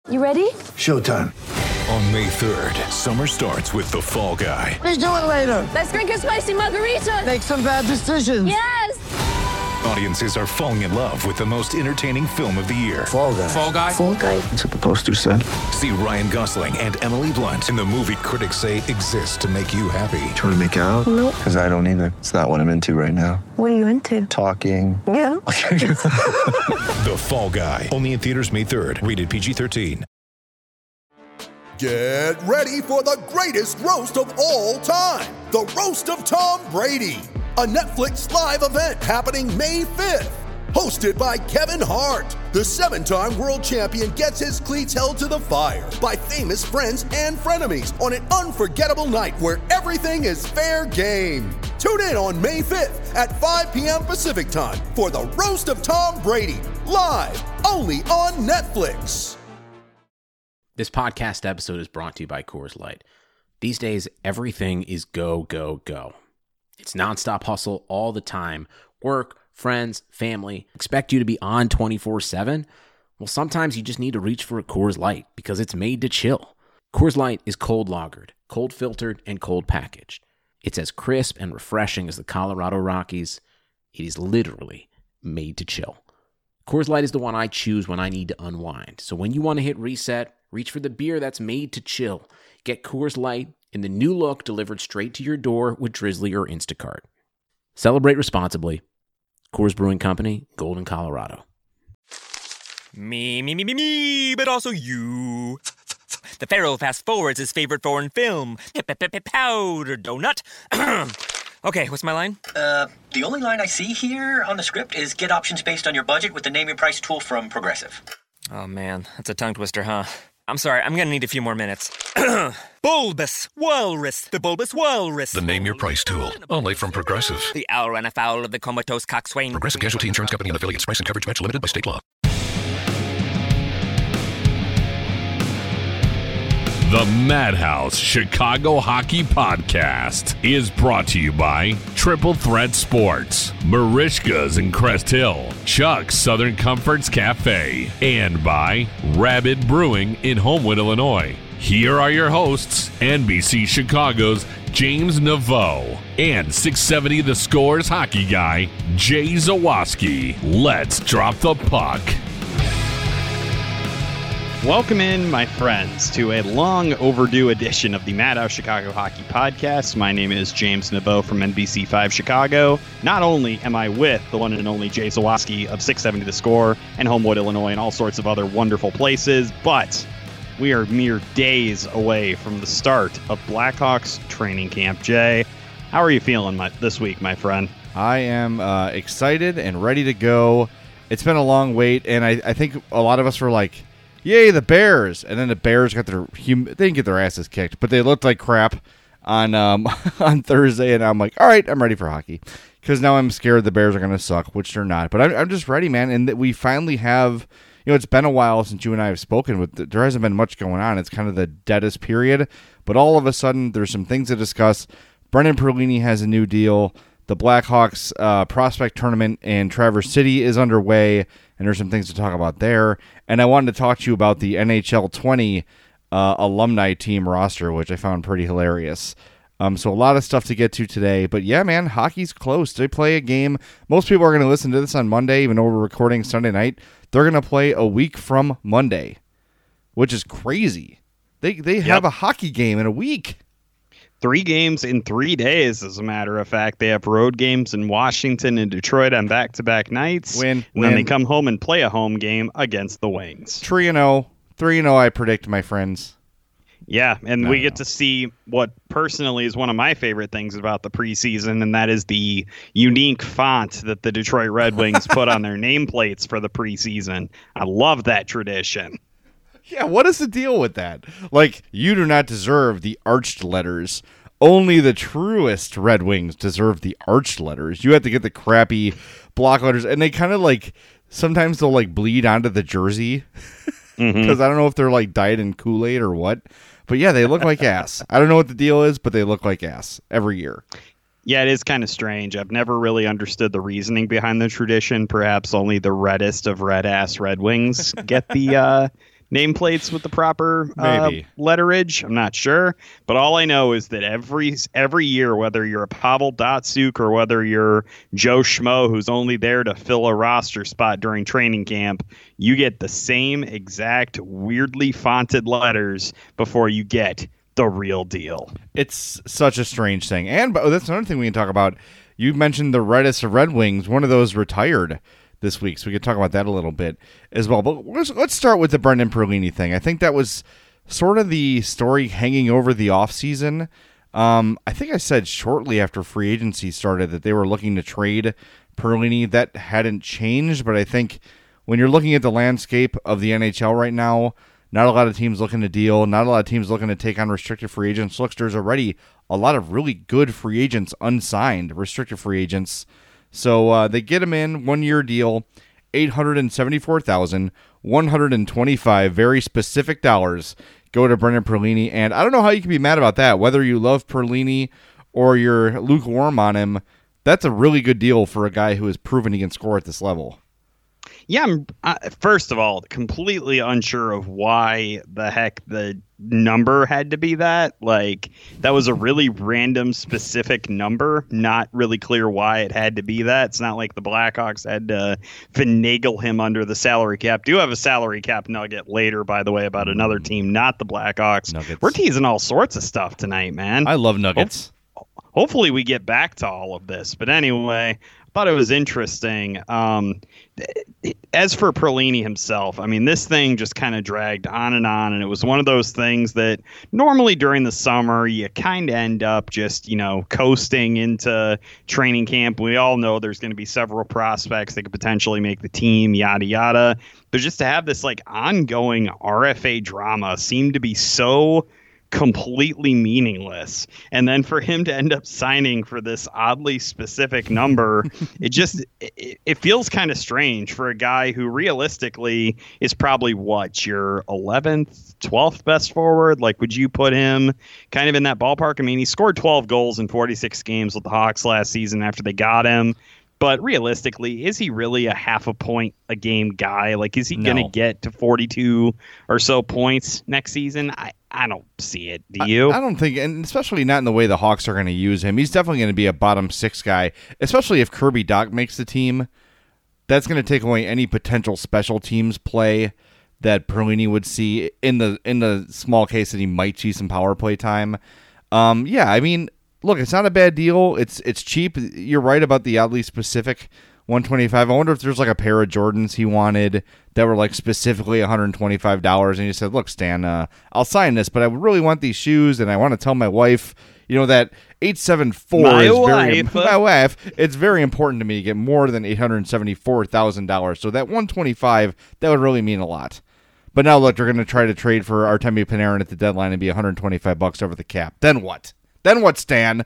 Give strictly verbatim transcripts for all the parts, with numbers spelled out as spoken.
You ready? Showtime. On May third, summer starts with The Fall Guy. Let's do it later. Let's drink a spicy margarita. Make some bad decisions. Yes! Audiences are falling in love with the most entertaining film of the year. Fall Guy. Fall Guy? Fall Guy. That's what the poster said. See Ryan Gosling and Emily Blunt in the movie critics say exists to make you happy. Trying to make it out? Nope. Because I don't either. It's not what I'm into right now. What are you into? Talking. Yeah. The Fall Guy. Only in theaters May third. Rated P G thirteen. Get ready for the greatest roast of all time. The Roast of Tom Brady. A Netflix live event happening May fifth. Hosted by Kevin Hart. The seven-time world champion gets his cleats held to the fire by famous friends and frenemies on an unforgettable night where everything is fair game. Tune in on May fifth at five p.m. Pacific time for the Roast of Tom Brady. Live only on Netflix. This podcast episode is brought to you by Coors Light. These days, everything is go, go, go. It's nonstop hustle all the time. Work, friends, family, expect you to be on twenty-four seven. Well, sometimes you just need to reach for a Coors Light because it's made to chill. Coors Light is cold lagered, cold filtered, and cold packaged. It's as crisp and refreshing as the Colorado Rockies. It is literally made to chill. Coors Light is the one I choose when I need to unwind. So when you want to hit reset, reach for the beer that's made to chill. Get Coors Light in the new look delivered straight to your door with Drizzly or Instacart. Celebrate responsibly. Coors Brewing Company, Golden, Colorado. Me, me, me, me, me, but also you. The Pharaoh fast forwards his favorite foreign film, Powder Donut. Okay, what's my line? Uh, the only line I see here on the script is get options based on your budget with the Name Your Price tool from Progressive. Oh man, that's a tongue twister, huh? I'm sorry, I'm gonna need a few more minutes. Bulbous Walrus, the Bulbous Walrus. The Name Your Price tool. Only from Progressive. The owl ran afoul of the comatose coxswain. Progressive Casualty Insurance Company and affiliates. Price and coverage match limited by state law. The Madhouse Chicago Hockey Podcast is brought to you by Triple Threat Sports, Marishka's in Crest Hill, Chuck's Southern Comforts Cafe, and by Rabid Brewing in Homewood, Illinois. Here are your hosts, N B C Chicago's James Naveau and six seventy The Score's hockey guy, Jay Zawaski. Let's drop the puck. Welcome in, my friends, to a long overdue edition of the Madhouse Chicago Hockey Podcast. My name is James Naveau from N B C five Chicago. Not only am I with the one and only Jay Zawaski of six seventy The Score and Homewood, Illinois, and all sorts of other wonderful places, but we are mere days away from the start of Blackhawks training camp. Jay, how are you feeling my, this week, my friend? I am uh, excited and ready to go. It's been a long wait, and I, I think a lot of us were like, yay, the Bears. And then the Bears got their, hum- they didn't get their asses kicked, but they looked like crap on um, on Thursday. And I'm like, all right, I'm ready for hockey. Because now I'm scared the Bears are going to suck, which they're not. But I'm, I'm just ready, man. And that we finally have, you know, it's been a while since you and I have spoken. With There hasn't been much going on. It's kind of the deadest period. But all of a sudden, there's some things to discuss. Brendan Perlini has a new deal. The Blackhawks uh, prospect tournament in Traverse City is underway, and there's some things to talk about there. And I wanted to talk to you about the N H L twenty uh, alumni team roster, which I found pretty hilarious. Um, so a lot of stuff to get to today. But yeah, man, hockey's close. They play a game. Most people are going to listen to this on Monday, even though we're recording Sunday night. They're going to play a week from Monday, which is crazy. They, they yep. have a hockey game in a week. Three games in three days, as a matter of fact. They have road games in Washington and Detroit on back-to-back nights. Win, and win. then they come home and play a home game against the Wings. three and oh. three and oh, I predict, my friends. Yeah, and no, we no. get to see what personally is one of my favorite things about the preseason, and that is the unique font that the Detroit Red Wings put on their nameplates for the preseason. I love that tradition. Yeah, what is the deal with that? Like, you do not deserve the arched letters. Only the truest Red Wings deserve the arched letters. You have to get the crappy block letters, and they kind of like, sometimes they'll like bleed onto the jersey. Because mm-hmm. I don't know if they're like dyed in Kool-Aid or what. But yeah, they look like ass. I don't know what the deal is, but they look like ass every year. Yeah, it is kind of strange. I've never really understood the reasoning behind the tradition. Perhaps only the reddest of red-ass Red Wings get the uh, nameplates with the proper uh, Maybe. letterage. I'm not sure. But all I know is that every every year, whether you're a Pavel Datsyuk or whether you're Joe Schmo, who's only there to fill a roster spot during training camp, you get the same exact weirdly fonted letters before you get the real deal. It's such a strange thing. And but that's another thing we can talk about. You mentioned the reddest of Red Wings. One of those retired this week, so we could talk about that a little bit as well. But let's, let's start with the Brendan Perlini thing. I think that was sort of the story hanging over the offseason. Um, I think I said shortly after free agency started that they were looking to trade Perlini. That hadn't changed, but I think when you're looking at the landscape of the N H L right now, not a lot of teams looking to deal, not a lot of teams looking to take on restricted free agents. Looks, there's already a lot of really good free agents unsigned, restricted free agents. So uh, they get him in, one-year deal, eight hundred seventy-four thousand one hundred twenty-five very specific dollars go to Brendan Perlini. And I don't know how you can be mad about that, whether you love Perlini or you're lukewarm on him. That's a really good deal for a guy who has proven he can score at this level. Yeah, I'm uh, first of all completely unsure of why the heck the number had to be that. Like, that was a really random, specific number. Not really clear why it had to be that. It's not like the Blackhawks had to finagle him under the salary cap. Do have a salary cap nugget later, by the way, about another team, not the Blackhawks. Nuggets. We're teasing all sorts of stuff tonight, man. I love nuggets. Ho- hopefully we get back to all of this. But anyway, I thought it was interesting. Um, as for Perlini himself, I mean, this thing just kind of dragged on and on, and it was one of those things that normally during the summer you kind of end up just, you know, coasting into training camp. We all know there's going to be several prospects that could potentially make the team, yada, yada. But just to have this, like, ongoing R F A drama seemed to be so completely meaningless, and then for him to end up signing for this oddly specific number, it just it, it feels kind of strange for a guy who realistically is probably what, your eleventh, twelfth best forward. Like, would you put him kind of in that ballpark? I mean, he scored twelve goals in forty-six games with the Hawks last season after they got him. But realistically, is he really a half a point a game guy? Like, is he No. going to get to forty-two or so points next season? I, I don't see it. Do you? I, I don't think, and especially not in the way the Hawks are going to use him. He's definitely going to be a bottom six guy, especially if Kirby Dach makes the team. That's going to take away any potential special teams play that Perlini would see in the in the small case that he might see some power play time. Um, yeah, I mean, look, it's not a bad deal. It's it's cheap. You're right about the oddly specific one twenty-five. I wonder if there's like a pair of Jordans he wanted that were like specifically one hundred twenty-five dollars, and he said, "Look, Stan, uh, I'll sign this, but I really want these shoes, and I want to tell my wife, you know, that eight seven four My is very wife. my wife. It's very important to me to get more than eight hundred seventy-four thousand dollars. So that one twenty-five, that would really mean a lot." But now look, they're going to try to trade for Artemi Panarin at the deadline and be one hundred twenty-five bucks over the cap. Then what? Then what, Stan?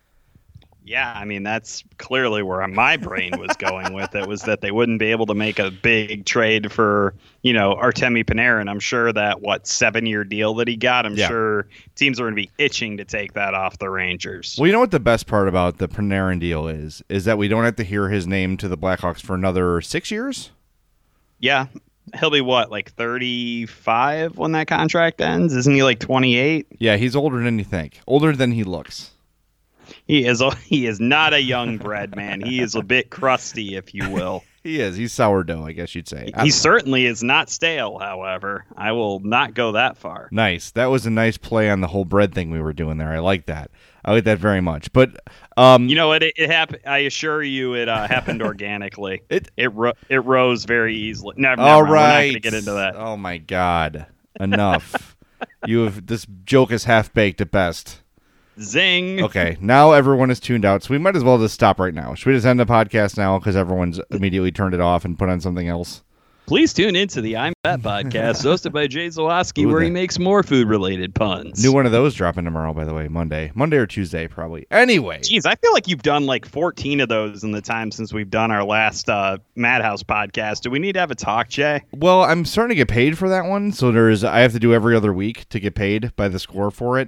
Yeah, I mean, that's clearly where my brain was going with it, was that they wouldn't be able to make a big trade for, you know, Artemi Panarin. I'm sure that, what, seven-year deal that he got, I'm Yeah. sure teams are going to be itching to take that off the Rangers. Well, you know what the best part about the Panarin deal is? Is that we don't have to hear his name to the Blackhawks for another six years? Yeah, he'll be, what, like thirty-five when that contract ends? Isn't he like twenty-eight? Yeah, he's older than you think. Older than he looks. He is a, he is not a young bread man. He is a bit crusty, if you will. He is. He's sourdough, I guess you'd say. He certainly is not stale, however. I will not go that far. Nice. That was a nice play on the whole bread thing we were doing there. I like that. I like that very much. But um, you know, it it, it happened. I assure you, it uh, happened organically. it it ro- it rose very easily. Never, all never, right. We're not going to get into that. Oh my God! Enough. You have this joke is half baked at best. Zing. Okay, now everyone is tuned out, so we might as well just stop right now. Should we just end the podcast now because everyone's immediately turned it off and put on something else? Please tune into the I'm Fat podcast, hosted by Jay Zawoski, Ooh, where the- he makes more food-related puns. New one of those dropping tomorrow, by the way, Monday. Monday or Tuesday, probably. Anyway. Jeez, I feel like you've done like fourteen of those in the time since we've done our last uh, Madhouse podcast. Do we need to have a talk, Jay? Well, I'm starting to get paid for that one, so there's I have to do every other week to get paid by the score for it.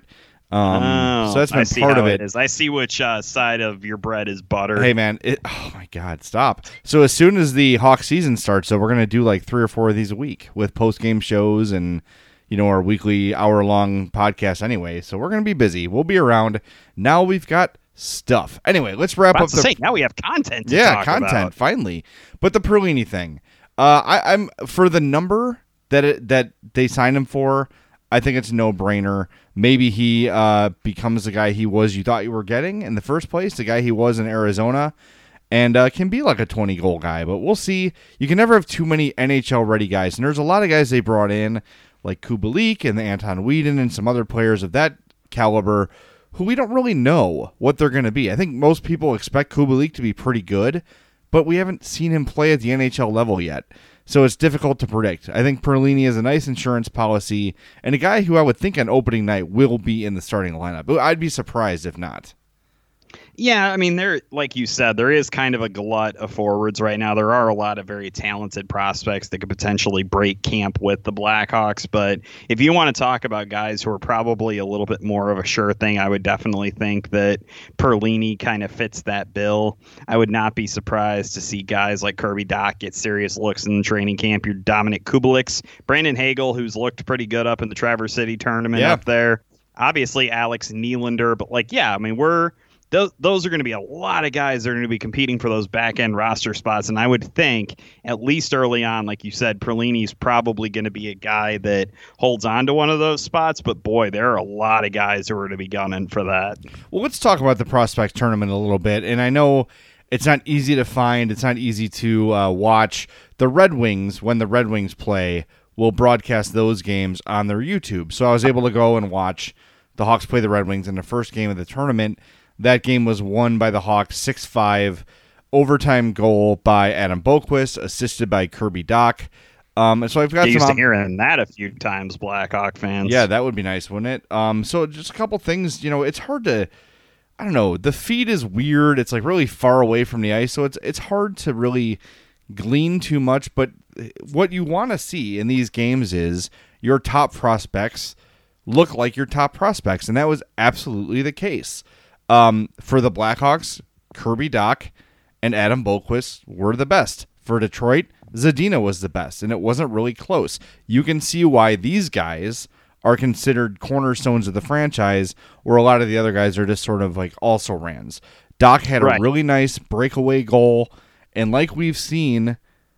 Um, oh, so that's been I see part how of it. it is. I see which uh, side of your bread is butter. Hey, man. It, oh, my God. Stop. So as soon as the Hawk season starts, so we're going to do like three or four of these a week with post-game shows and, you know, our weekly hour-long podcast anyway. So we're going to be busy. We'll be around. Now we've got stuff. Anyway, let's wrap About up to the... say, now we have content to yeah, talk content, about. finally. But the Perlini thing. Uh, I, I'm for the number that it, that they signed him for, I think it's a no-brainer. Maybe he uh, becomes the guy he was you thought you were getting in the first place, the guy he was in Arizona, and uh, can be like a twenty-goal guy. But we'll see. You can never have too many N H L-ready guys, and there's a lot of guys they brought in, like Kubalik and the Anton Whedon and some other players of that caliber who we don't really know what they're going to be. I think most people expect Kubalik to be pretty good, but we haven't seen him play at the N H L level yet. So it's difficult to predict. I think Perlini is a nice insurance policy and a guy who I would think on opening night will be in the starting lineup. I'd be surprised if not. Yeah, I mean, there, like you said, there is kind of a glut of forwards right now. There are a lot of very talented prospects that could potentially break camp with the Blackhawks. But if you want to talk about guys who are probably a little bit more of a sure thing, I would definitely think that Perlini kind of fits that bill. I would not be surprised to see guys like Kirby Dach get serious looks in the training camp. Your Dominic Kubalik, Brandon Hagel, who's looked pretty good up in the Traverse City tournament yeah. up there. Obviously, Alex Nylander. But, like, yeah, I mean, we're... Those, those are going to be a lot of guys that are going to be competing for those back-end roster spots. And I would think, at least early on, like you said, Perlini's probably going to be a guy that holds on to one of those spots. But, boy, there are a lot of guys who are going to be gunning for that. Well, let's talk about the prospect tournament a little bit. And I know it's not easy to find. It's not easy to uh, watch. The Red Wings, when the Red Wings play, will broadcast those games on their YouTube. So I was able to go and watch the Hawks play the Red Wings in the first game of the tournament. That game was won by the Hawks six five, overtime goal by Adam Boqvist, assisted by Kirby Dach. Um, so I've got Get some used to op- hearing that a few times, Blackhawk fans. Yeah, that would be nice, wouldn't it? Um, so just a couple things. You know, it's hard to, I don't know. The feed is weird. It's like really far away from the ice, so it's it's hard to really glean too much. But what you want to see in these games is your top prospects look like your top prospects, and that was absolutely the case. Um, for the Blackhawks, Kirby Dach and Adam Boqvist were the best. For Detroit, Zadina was the best, and it wasn't really close. You can see why these guys are considered cornerstones of the franchise, where a lot of the other guys are just sort of like also-rans. Dach had right. a really nice breakaway goal, and like we've seen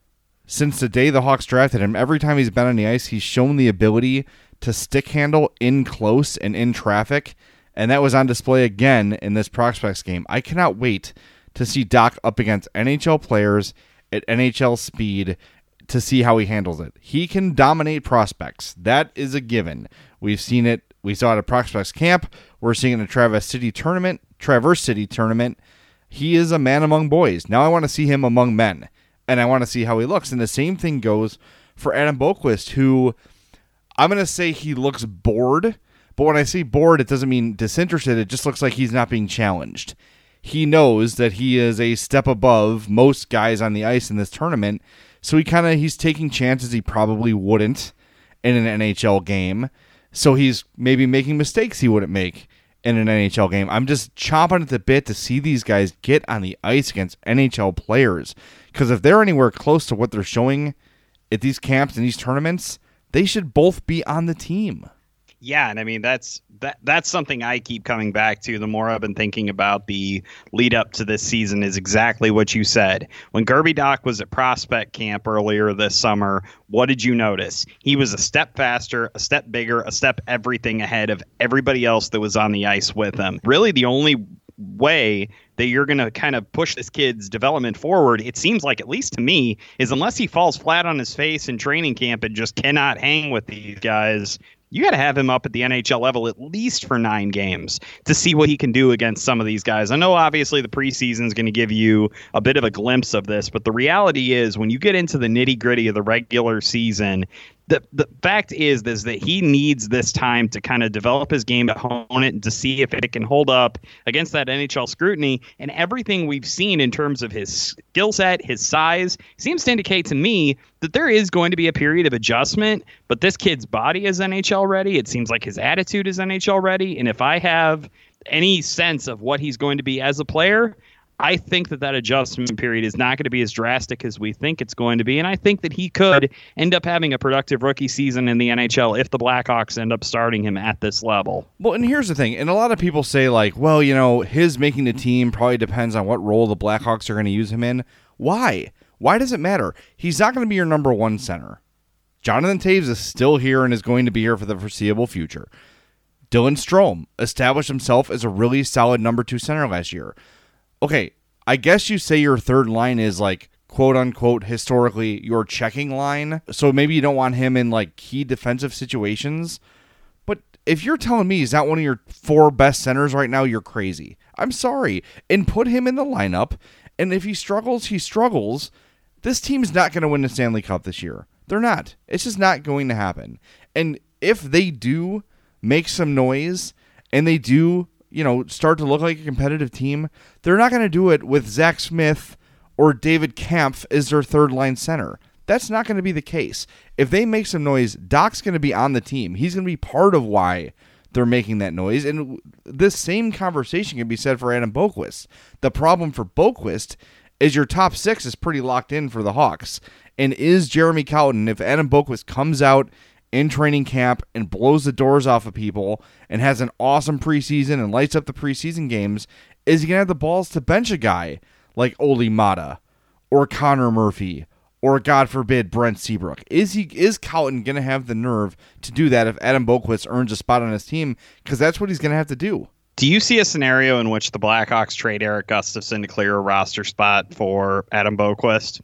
since the day the Hawks drafted him, every time he's been on the ice, he's shown the ability to stick handle in close and in traffic. And that was on display again in this prospects game. I cannot wait to see Dach up against N H L players at N H L speed to see how he handles it. He can dominate prospects. That is a given. We've seen it. We saw it at prospects camp. We're seeing it in the Traverse City tournament. Traverse City tournament. He is a man among boys. Now I want to see him among men, and I want to see how he looks. And the same thing goes for Adam Boqvist, who I'm going to say he looks bored. But when I say bored, it doesn't mean disinterested. It just looks like he's not being challenged. He knows that he is a step above most guys on the ice in this tournament, so he kind of he's taking chances he probably wouldn't in an N H L game. So he's maybe making mistakes he wouldn't make in an N H L game. I'm just chomping at the bit to see these guys get on the ice against N H L players, because if they're anywhere close to what they're showing at these camps and these tournaments, they should both be on the team. Yeah, and I mean that's that that's something I keep coming back to. The more I've been thinking about the lead up to this season is exactly what you said. When Kirby Dach was at prospect camp earlier this summer, what did you notice? He was a step faster, a step bigger, a step everything ahead of everybody else that was on the ice with him. Really, the only way that you're going to kind of push this kid's development forward, it seems like, at least to me, is unless he falls flat on his face in training camp and just cannot hang with these guys. You got to have him up at the N H L level at least for nine games to see what he can do against some of these guys. I know obviously the preseason is going to give you a bit of a glimpse of this, but the reality is when you get into the nitty gritty of the regular season, The the fact is, is that he needs this time to kind of develop his game, to hone it, and to see if it can hold up against that N H L scrutiny. And everything we've seen in terms of his skill set, his size, seems to indicate to me that there is going to be a period of adjustment. But this kid's body is N H L ready. It seems like his attitude is N H L ready. And if I have any sense of what he's going to be as a player, I think that that adjustment period is not going to be as drastic as we think it's going to be. And I think that he could end up having a productive rookie season in the N H L if the Blackhawks end up starting him at this level. Well, and here's the thing. And a lot of people say, like, well, you know, his making the team probably depends on what role the Blackhawks are going to use him in. Why? Why does it matter? He's not going to be your number one center. Jonathan Toews is still here and is going to be here for the foreseeable future. Dylan Strome established himself as a really solid number two center last year. Okay, I guess you say your third line is like, quote unquote, historically your checking line. So maybe you don't want him in like key defensive situations. But if you're telling me he's not one of your four best centers right now, you're crazy. I'm sorry. And put him in the lineup. And if he struggles, he struggles. This team's not going to win the Stanley Cup this year. They're not. It's just not going to happen. And if they do make some noise and they do, you know, start to look like a competitive team, they're not going to do it with Zach Smith or David Kampf as their third line center. That's not going to be the case. If they make some noise, Doc's going to be on the team. He's going to be part of why they're making that noise. And this same conversation can be said for Adam Boqvist. The problem for Boqvist is your top six is pretty locked in for the Hawks. And is Jeremy Colliton, if Adam Boqvist comes out in training camp and blows the doors off of people and has an awesome preseason and lights up the preseason games, is he going to have the balls to bench a guy like Oli Mata or Connor Murphy or, God forbid, Brent Seabrook? Is he is Colliton going to have the nerve to do that if Adam Boqvist earns a spot on his team? Because that's what he's going to have to do. Do you see a scenario in which the Blackhawks trade Eric Gustafsson to clear a roster spot for Adam Boqvist?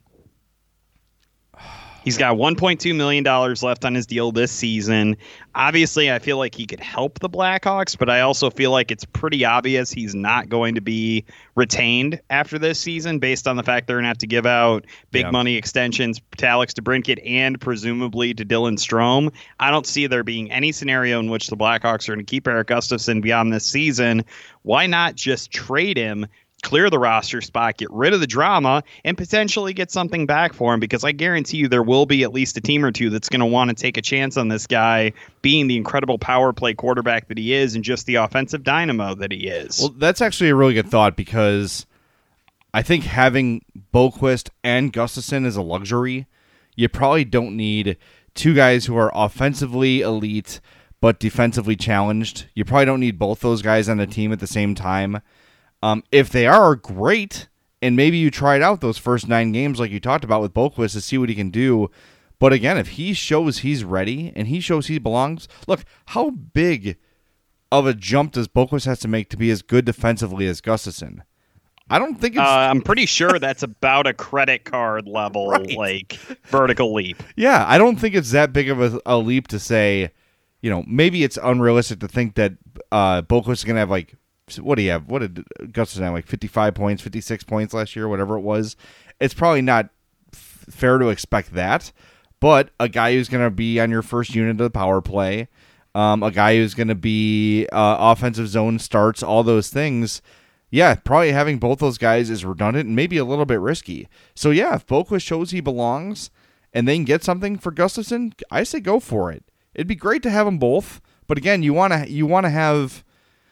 He's got one point two million dollars left on his deal this season. Obviously, I feel like he could help the Blackhawks, but I also feel like it's pretty obvious he's not going to be retained after this season based on the fact they're going to have to give out big yeah. money extensions to Alex DeBrincat and presumably to Dylan Strome. I don't see there being any scenario in which the Blackhawks are going to keep Eric Gustafsson beyond this season. Why not just trade him, clear the roster spot, get rid of the drama, and potentially get something back for him? Because I guarantee you there will be at least a team or two that's going to want to take a chance on this guy being the incredible power play quarterback that he is and just the offensive dynamo that he is. Well, that's actually a really good thought, because I think having Boqvist and Gustafsson is a luxury. You probably don't need two guys who are offensively elite but defensively challenged. You probably don't need both those guys on the team at the same time. Um, if they are, great, and maybe you try it out those first nine games like you talked about with Boqvist to see what he can do. But again, if he shows he's ready and he shows he belongs, look, how big of a jump does Boqvist have to make to be as good defensively as Gustafsson? I don't think it's... Uh, I'm pretty sure that's about a credit card level, right. like, vertical leap. Yeah, I don't think it's that big of a, a leap to say, you know, maybe it's unrealistic to think that uh, Boqvist is going to have, like, what do you have? What did Gustafsson have? Like fifty-five points, fifty-six points last year, whatever it was. It's probably not f- fair to expect that, but a guy who's going to be on your first unit of the power play, um, a guy who's going to be uh, offensive zone starts, all those things. Yeah, probably having both those guys is redundant and maybe a little bit risky. So yeah, if Boqvist shows he belongs and they can get something for Gustafsson, I say go for it. It'd be great to have them both, but again, you want to you want to have.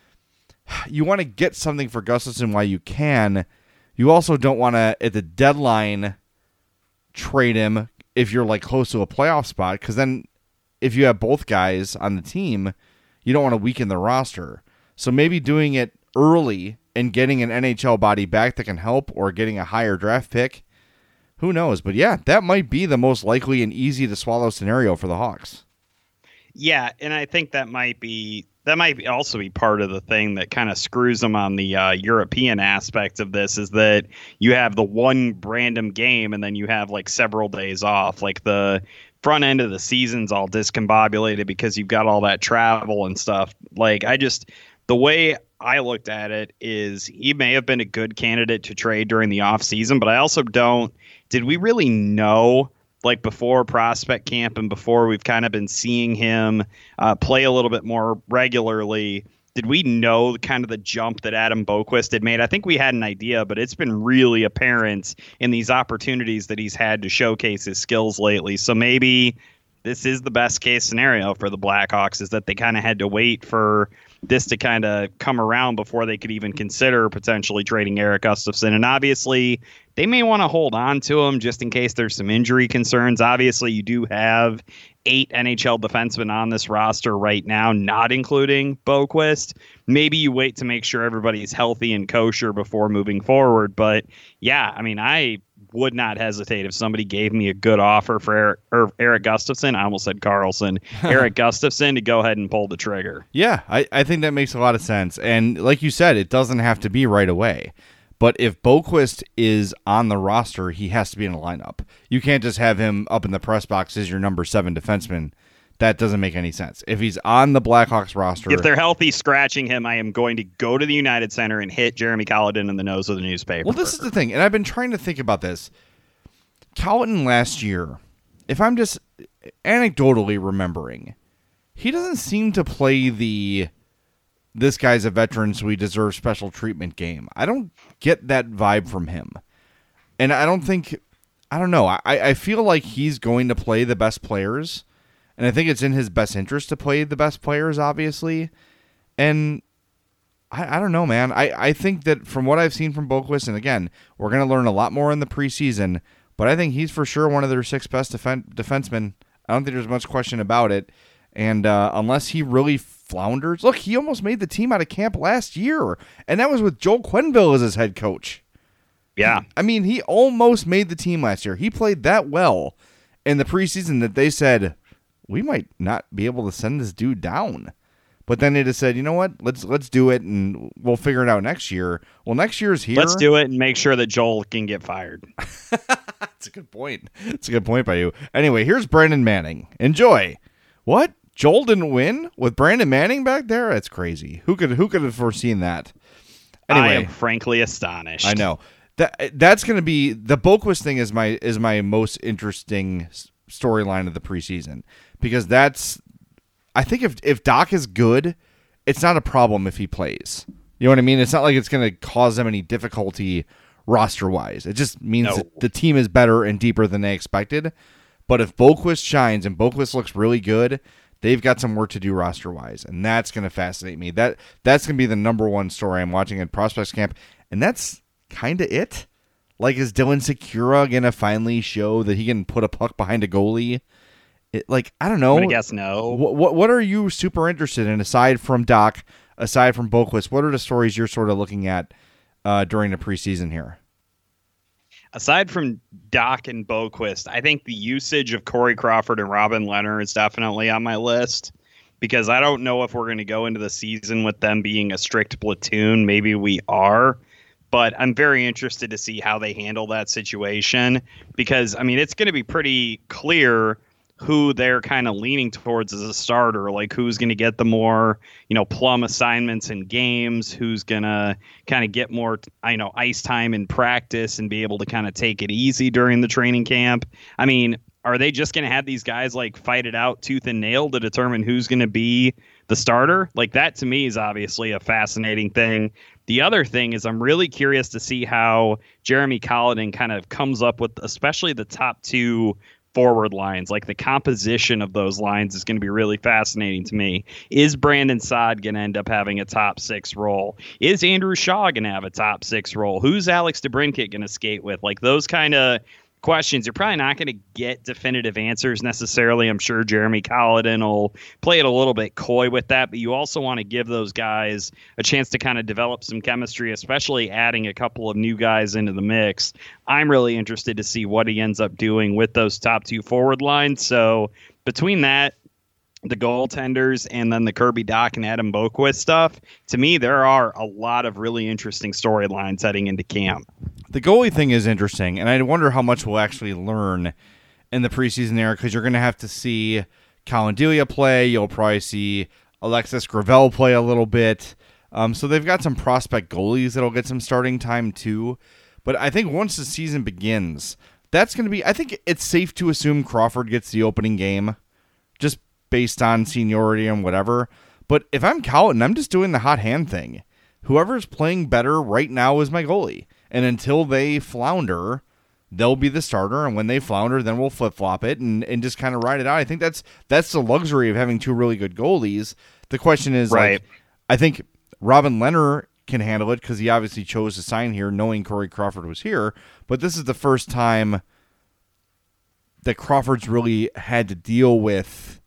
You want to get something for Gustafsson while you can. You also don't want to, at the deadline, trade him if you're like close to a playoff spot, because then if you have both guys on the team, you don't want to weaken the roster. So maybe doing it early and getting an N H L body back that can help, or getting a higher draft pick, who knows? But yeah, that might be the most likely and easy to swallow scenario for the Hawks. Yeah, and I think that might be that might also be part of the thing that kind of screws them on the uh, European aspect of this, is that you have the one random game and then you have like several days off. Like the front end of the season's all discombobulated because you've got all that travel and stuff. Like I just, the way I looked at it is he may have been a good candidate to trade during the off season, but I also don't, did we really know like before prospect camp and before we've kind of been seeing him uh, play a little bit more regularly, did we know kind of the jump that Adam Boqvist had made? I think we had an idea, but it's been really apparent in these opportunities that he's had to showcase his skills lately. So maybe this is the best case scenario for the Blackhawks, is that they kind of had to wait for this to kind of come around before they could even consider potentially trading Erik Gustafsson. And obviously they may want to hold on to him just in case there's some injury concerns. Obviously you do have eight N H L defensemen on this roster right now, not including Boqvist. Maybe you wait to make sure everybody's healthy and kosher before moving forward. But yeah, I mean, I would not hesitate if somebody gave me a good offer for Erik, or Erik Gustafsson. I almost said Carlson. Erik Gustafsson to go ahead and pull the trigger. Yeah, I, I think that makes a lot of sense. And like you said, it doesn't have to be right away. But if Boqvist is on the roster, he has to be in the lineup. You can't just have him up in the press box as your number seven defenseman. That doesn't make any sense. If he's on the Blackhawks roster... If they're healthy scratching him, I am going to go to the United Center and hit Jeremy Colliton in the nose with a newspaper. Well, this is the thing, and I've been trying to think about this. Colliton last year, if I'm just anecdotally remembering, he doesn't seem to play the this guy's a veteran so he deserves special treatment game. I don't get that vibe from him. And I don't think... I don't know. I, I feel like he's going to play the best players. And I think it's in his best interest to play the best players, obviously. And I, I don't know, man. I, I think that from what I've seen from Boqvist, and again, we're going to learn a lot more in the preseason, but I think he's for sure one of their six best defen- defensemen. I don't think there's much question about it. And uh, unless he really flounders... Look, he almost made the team out of camp last year, and that was with Joel Quenneville as his head coach. Yeah. I mean, he almost made the team last year. He played that well in the preseason that they said... we might not be able to send this dude down. But then they just said, you know what, let's let's do it, and we'll figure it out next year. Well, next year's here. Let's do it and make sure that Joel can get fired. That's a good point. That's a good point by you. Anyway, here's Brandon Manning. Enjoy. What? Joel didn't win with Brandon Manning back there? That's crazy. Who could who could have foreseen that? Anyway, I am frankly astonished. I know. That that's going to be the Boqvist thing is my is my most interesting storyline of the preseason, because that's I think if if Doc is good, it's not a problem if he plays. You know what I mean? It's not like it's going to cause them any difficulty roster wise. It just means no. that the team is better and deeper than they expected. But if Boqvist shines and Boqvist looks really good, they've got some work to do roster wise, and that's going to fascinate me. That that's going to be the number one story I'm watching at Prospects Camp, and that's kind of it. Like, is Dylan Sikura going to finally show that he can put a puck behind a goalie? It, like, I don't know. I'm going to guess no. What, what What are you super interested in, aside from Doc, aside from Boqvist? What are the stories you're sort of looking at uh, during the preseason here? Aside from Doc and Boqvist, I think the usage of Corey Crawford and Robin Lehner is definitely on my list, because I don't know if we're going to go into the season with them being a strict platoon. Maybe we are. But I'm very interested to see how they handle that situation, because, I mean, it's going to be pretty clear who they're kind of leaning towards as a starter, like who's going to get the more, you know, plum assignments in games, who's going to kind of get more, I know, ice time in practice and be able to kind of take it easy during the training camp. I mean, are they just going to have these guys like fight it out tooth and nail to determine who's going to be the starter? Like, that to me is obviously a fascinating thing. The other thing is I'm really curious to see how Jeremy Colliton kind of comes up with, especially the top two forward lines. Like, the composition of those lines is going to be really fascinating to me. Is Brandon Saad going to end up having a top six role? Is Andrew Shaw going to have a top six role? Who's Alex DeBrincat going to skate with? Like, those kind of questions, you're probably not going to get definitive answers necessarily. I'm sure Jeremy Colliton will play it a little bit coy with that, but you also want to give those guys a chance to kind of develop some chemistry, especially adding a couple of new guys into the mix. I'm really interested to see what he ends up doing with those top two forward lines. So between that, the goaltenders, and then the Kirby Doc and Adam Boqvist stuff, to me, there are a lot of really interesting storylines heading into camp. The goalie thing is interesting, and I wonder how much we'll actually learn in the preseason era, because you're going to have to see Colin Delia play. You'll probably see Alexis Gravel play a little bit. Um, so they've got some prospect goalies that'll get some starting time too. But I think once the season begins, that's going to be, I think it's safe to assume Crawford gets the opening game just based on seniority and whatever. But if I'm Colliton, I'm just doing the hot hand thing. Whoever's playing better right now is my goalie. And until they flounder, they'll be the starter. And when they flounder, then we'll flip-flop it and, and just kind of ride it out. I think that's that's the luxury of having two really good goalies. The question is, right. like, I think Robin Lehner can handle it because he obviously chose to sign here knowing Corey Crawford was here. But this is the first time that Crawford's really had to deal with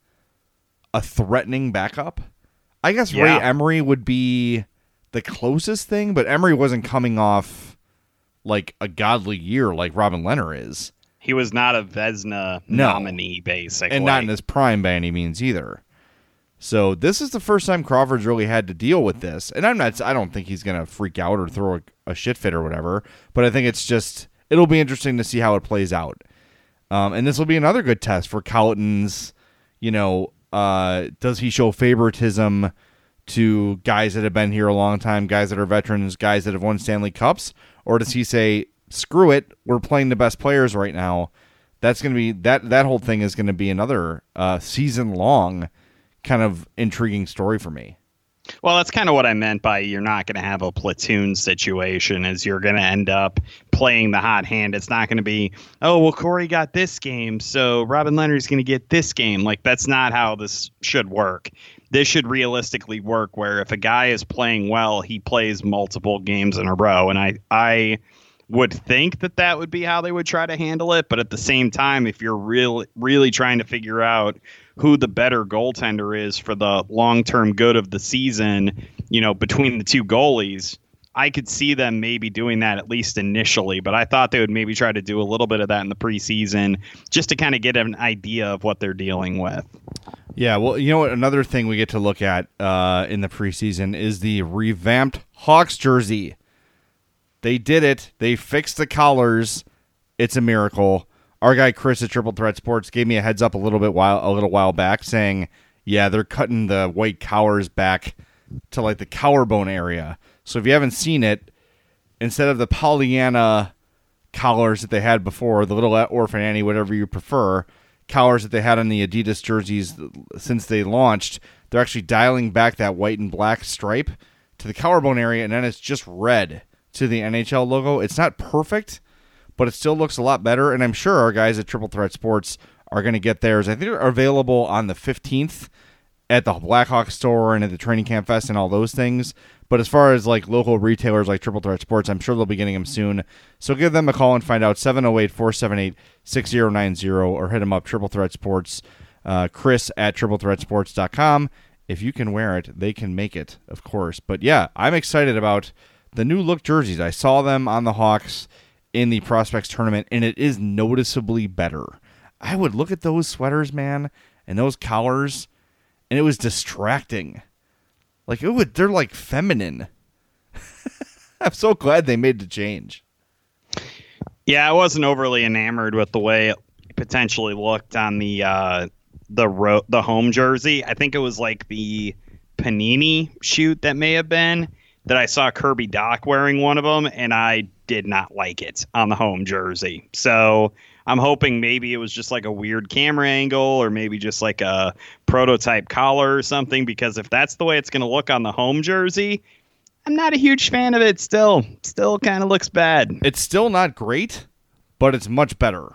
a threatening backup. I guess yeah. Ray Emery would be the closest thing, but Emery wasn't coming off like a godly year like Robin Lehner is. He was not a Vezina no. nominee, basically. And not in his prime by any means either. So this is the first time Crawford's really had to deal with this. And I'm not, I don't think he's going to freak out or throw a, a shit fit or whatever, but I think it's just, it'll be interesting to see how it plays out. Um, and this will be another good test for Colliton's, you know, uh, does he show favoritism to guys that have been here a long time, guys that are veterans, guys that have won Stanley Cups? Or does he say, screw it, we're playing the best players right now? That's going to be, that, that whole thing is going to be another uh, season-long kind of intriguing story for me. Well, that's kind of what I meant by you're not going to have a platoon situation, is you're going to end up playing the hot hand. It's not going to be, oh, well, Corey got this game, so Robin Lehner's going to get this game. Like, that's not how this should work. This should realistically work where if a guy is playing well, he plays multiple games in a row. And I, I would think that that would be how they would try to handle it. But at the same time, if you're really, really trying to figure out who the better goaltender is for the long-term good of the season, you know, between the two goalies, I could see them maybe doing that at least initially. But I thought they would maybe try to do a little bit of that in the preseason just to kind of get an idea of what they're dealing with. Yeah, well, you know what? Another thing we get to look at uh, in the preseason is the revamped Hawks jersey. They did it. They fixed the collars. It's a miracle. Our guy Chris at Triple Threat Sports gave me a heads up a little bit while a little while back, saying, "Yeah, they're cutting the white collars back to like the collarbone area." So if you haven't seen it, instead of the Pollyanna collars that they had before, the Little Orphan Annie, whatever you prefer, collars that they had on the Adidas jerseys since they launched, they're actually dialing back that white and black stripe to the collarbone area, and then it's just red to the N H L logo. It's not perfect, but it still looks a lot better, and I'm sure our guys at Triple Threat Sports are going to get theirs. I think they're available on the fifteenth at the Blackhawk store and at the Training Camp Fest and all those things. But as far as like local retailers like Triple Threat Sports, I'm sure they'll be getting them soon. So give them a call and find out, seven oh eight, four seven eight, six oh nine oh, or hit them up, Triple Threat Sports, uh, Chris at triple threat sports dot com. If you can wear it, they can make it, of course. But yeah, I'm excited about the new look jerseys. I saw them on the Hawks in the Prospects tournament, and it is noticeably better. I would look at those sweaters, man, and those collars, and it was distracting. Like, it would, they're like feminine. I'm so glad they made the change. Yeah, I wasn't overly enamored with the way it potentially looked on the uh, the ro- the home jersey. I think it was like the Panini shoot that may have been that I saw Kirby Doc wearing one of them, and I did not like it on the home jersey. So I'm hoping maybe it was just like a weird camera angle or maybe just like a prototype collar or something, because if that's the way it's going to look on the home jersey, I'm not a huge fan of it still. Still kind of looks bad. It's still not great, but it's much better.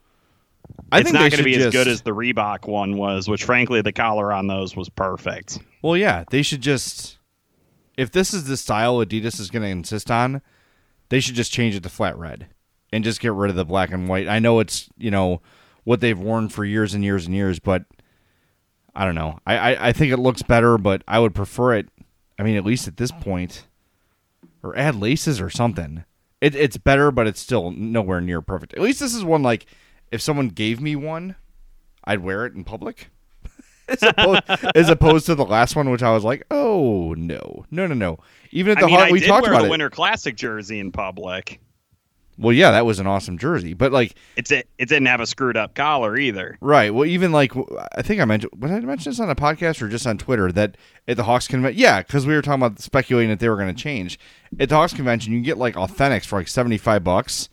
I it's think not they going to be just, as good as the Reebok one was, which frankly the collar on those was perfect. Well, yeah, they should just, if this is the style Adidas is going to insist on, they should just change it to flat red and just get rid of the black and white. I know it's, you know, what they've worn for years and years and years, but I don't know. I, I, I think it looks better, but I would prefer it, I mean, at least at this point, or add laces or something. It, it's better, but it's still nowhere near perfect. At least this is one, like, if someone gave me one, I'd wear it in public. as, opposed, as opposed to the last one, which I was like, oh, no. No, no, no. Even at the I mean, heart, I we did talked wear about the it. Winter Classic jersey in public. Well, yeah, that was an awesome jersey, but like it's it, it didn't have a screwed up collar either. Right. Well, even like I think I mentioned, was I mention this on a podcast or just on Twitter that at the Hawks convention? Yeah, because we were talking about speculating that they were going to change at the Hawks convention. You can get like Authentics for like seventy five bucks,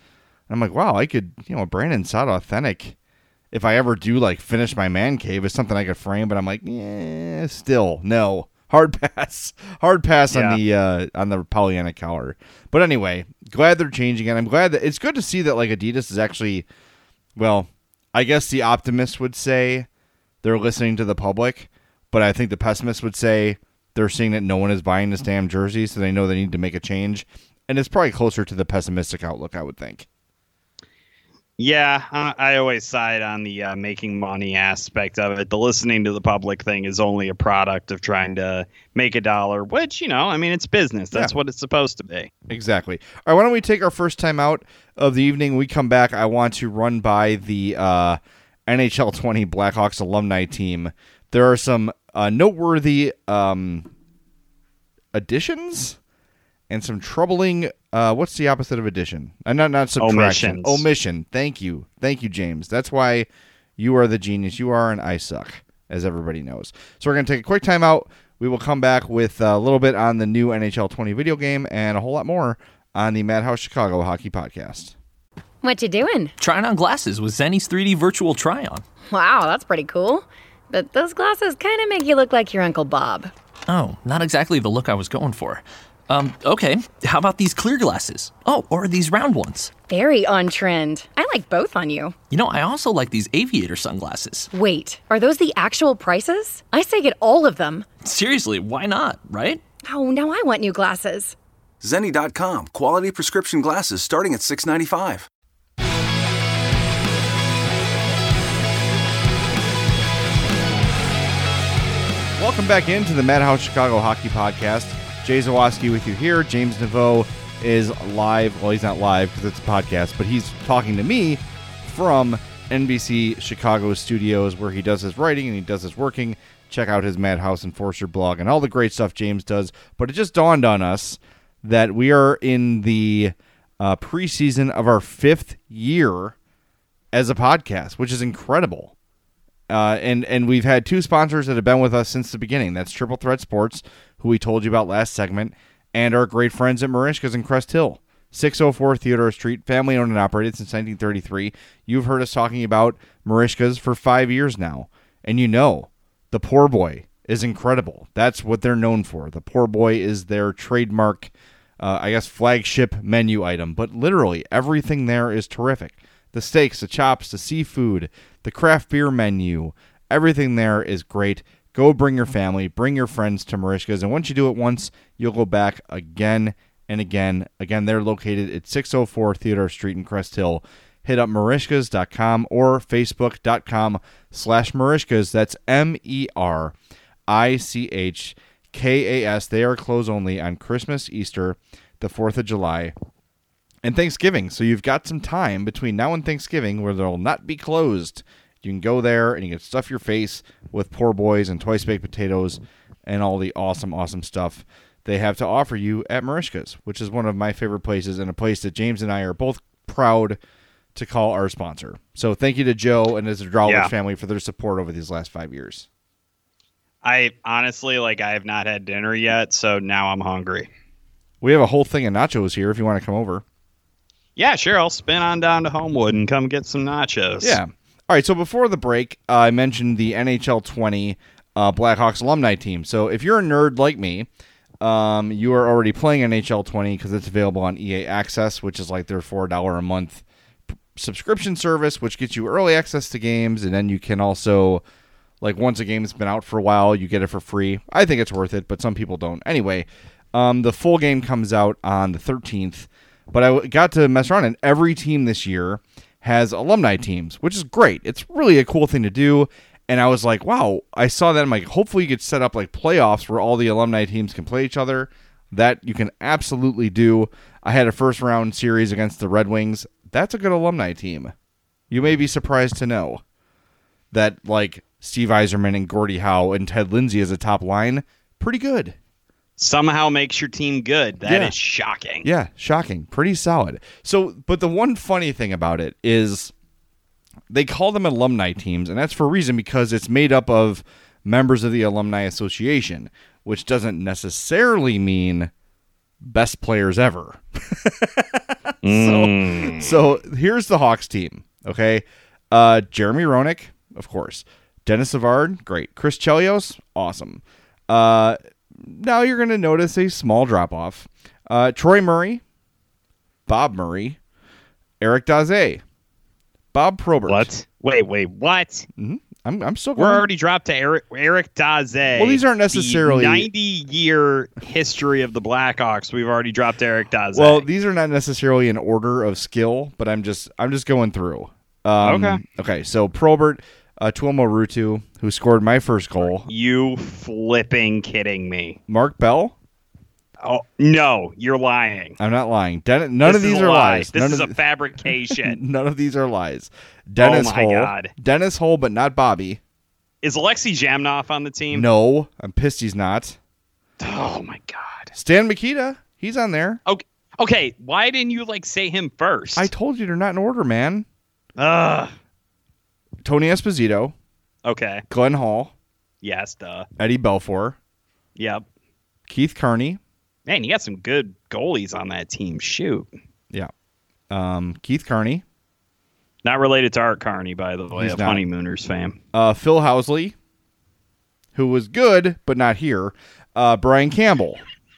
I'm like, wow, I could, you know, Brandon Saad authentic. If I ever do like finish my man cave, is something I could frame, but I'm like, yeah, still no. Hard pass, hard pass Yeah. on the uh, on the Pollyanna collar. But anyway, glad they're changing it. I'm glad that it's good to see that like Adidas is actually, well, I guess the optimists would say they're listening to the public, but I think the pessimists would say they're seeing that no one is buying this damn jersey, so they know they need to make a change. And it's probably closer to the pessimistic outlook, I would think. Yeah, I, I always side on the uh, making money aspect of it. The listening to the public thing is only a product of trying to make a dollar, which, you know, I mean, it's business. That's Yeah. what it's supposed to be. Exactly. All right, why don't we take our first time out of the evening? When we come back, I want to run by the uh, N H L twenty Blackhawks alumni team. There are some uh, noteworthy um, additions and some troubling, uh, what's the opposite of addition? Uh, not not subtraction. Omissions. Omission. Thank you. Thank you, James. That's why you are the genius you are, and I suck, as everybody knows. So we're going to take a quick time out. We will come back with a little bit on the new N H L twenty video game and a whole lot more on the Madhouse Chicago Hockey Podcast. What you doing? Trying on glasses with Zenny's three D virtual try-on. Wow, that's pretty cool. But those glasses kind of make you look like your Uncle Bob. Oh, not exactly the look I was going for. Um, okay, how about these clear glasses? Oh, or these round ones? Very on trend. I like both on you. You know, I also like these aviator sunglasses. Wait, are those the actual prices? I say get all of them. Seriously, why not, right? Oh, now I want new glasses. Zenni dot com. Quality prescription glasses starting at six ninety-five. Welcome back into the Madhouse Chicago Hockey Podcast. Jay Zawoski with you here. James Naveau is live. Well, he's not live because it's a podcast, but he's talking to me from N B C Chicago studios where he does his writing and he does his working. Check out his Madhouse Enforcer blog and all the great stuff James does. But it just dawned on us that we are in the uh, preseason of our fifth year as a podcast, which is incredible. Uh, and, and we've had two sponsors that have been with us since the beginning. That's Triple Threat Sports, who we told you about last segment, and our great friends at Marishka's in Crest Hill. six oh four Theodore Street, family owned and operated since nineteen thirty-three. You've heard us talking about Marishka's for five years now. And you know, the Poor Boy is incredible. That's what they're known for. The Poor Boy is their trademark, uh, I guess, flagship menu item. But literally, everything there is terrific. The steaks, the chops, the seafood, the craft beer menu, everything there is great. Go bring your family, bring your friends to Marishka's, and once you do it once, you'll go back again and again. Again, they're located at six oh four Theodore Street in Crest Hill. Hit up Marishkas dot com or Facebook dot com slash Marishkas. That's M E R I C H K A S. They are closed only on Christmas, Easter, the fourth of July, and Thanksgiving. So you've got some time between now and Thanksgiving where they'll not be closed. You can go there and you can stuff your face with Poor Boys and Twice Baked Potatoes and all the awesome, awesome stuff they have to offer you at Marishka's, which is one of my favorite places and a place that James and I are both proud to call our sponsor. So thank you to Joe and his Drawlers Yeah. family for their support over these last five years. I honestly, like, I have not had dinner yet, so now I'm hungry. We have a whole thing of nachos here if you want to come over. Yeah, sure. I'll spin on down to Homewood and come get some nachos. Yeah. All right, so before the break, uh, I mentioned the N H L twenty uh, Blackhawks alumni team. So if you're a nerd like me, um, you are already playing N H L twenty because it's available on E A Access, which is like their four dollars a month p- subscription service, which gets you early access to games, and then you can also, like, once a game's been out for a while, you get it for free. I think it's worth it, but some people don't. Anyway, um, the full game comes out on the thirteenth, but I w- got to mess around, and every team this year has alumni teams, which is great. It's really a cool thing to do. And I was like, wow, I saw that. I'm like, hopefully you could set up like playoffs where all the alumni teams can play each other. That you can absolutely do. I had a first round series against the Red Wings. That's a good alumni team. You may be surprised to know that like Steve Yzerman and Gordie Howe and Ted Lindsay as a top line, pretty good. Somehow makes your team good. That Yeah. is shocking. Yeah, shocking. Pretty solid. So, but the one funny thing about it is they call them alumni teams, and that's for a reason, because it's made up of members of the Alumni Association, which doesn't necessarily mean best players ever. So, so here's the Hawks team. Okay, uh, Jeremy Roenick, of course. Dennis Savard, great. Chris Chelios, awesome. Uh, now you're going to notice a small drop off. Uh, Troy Murray, Bob Murray, Eric Daze, Bob Probert. What? Wait, wait, what? Mm-hmm. I'm, I'm still We're going. already dropped to Eric Eric Daze. Well, these aren't necessarily the ninety-year history of the Blackhawks. We've already dropped Eric Daze. Well, these are not necessarily in order of skill, but I'm just I'm just going through. Um, Okay. Okay. So Probert, uh, Tuomo Ruutu, who scored my first goal. You flipping kidding me? Mark Bell. Oh no, you're lying. I'm not lying. Den- none This of these is a are lie. lies. This none is of a fabrication. None of these are lies. Dennis Oh my Hull. God. Dennis Hull, but not Bobby. Is Alexei Zhamnov on the team? No, I'm pissed he's not. Oh my God. Stan Mikita, he's on there. Okay. Okay. Why didn't you like say him first? I told you they're not in order, man. Ugh. Tony Esposito, Okay. Glenn Hall, Yes, duh. Eddie Belfour, Yep. Keith Kearney. Man, you got some good goalies on that team. Shoot. Yeah. Um, Keith Kearney. Not related to Art Carney, by the way, He's of not. Honeymooners fame. Uh, Phil Housley, who was good, but not here. Uh, Brian Campbell.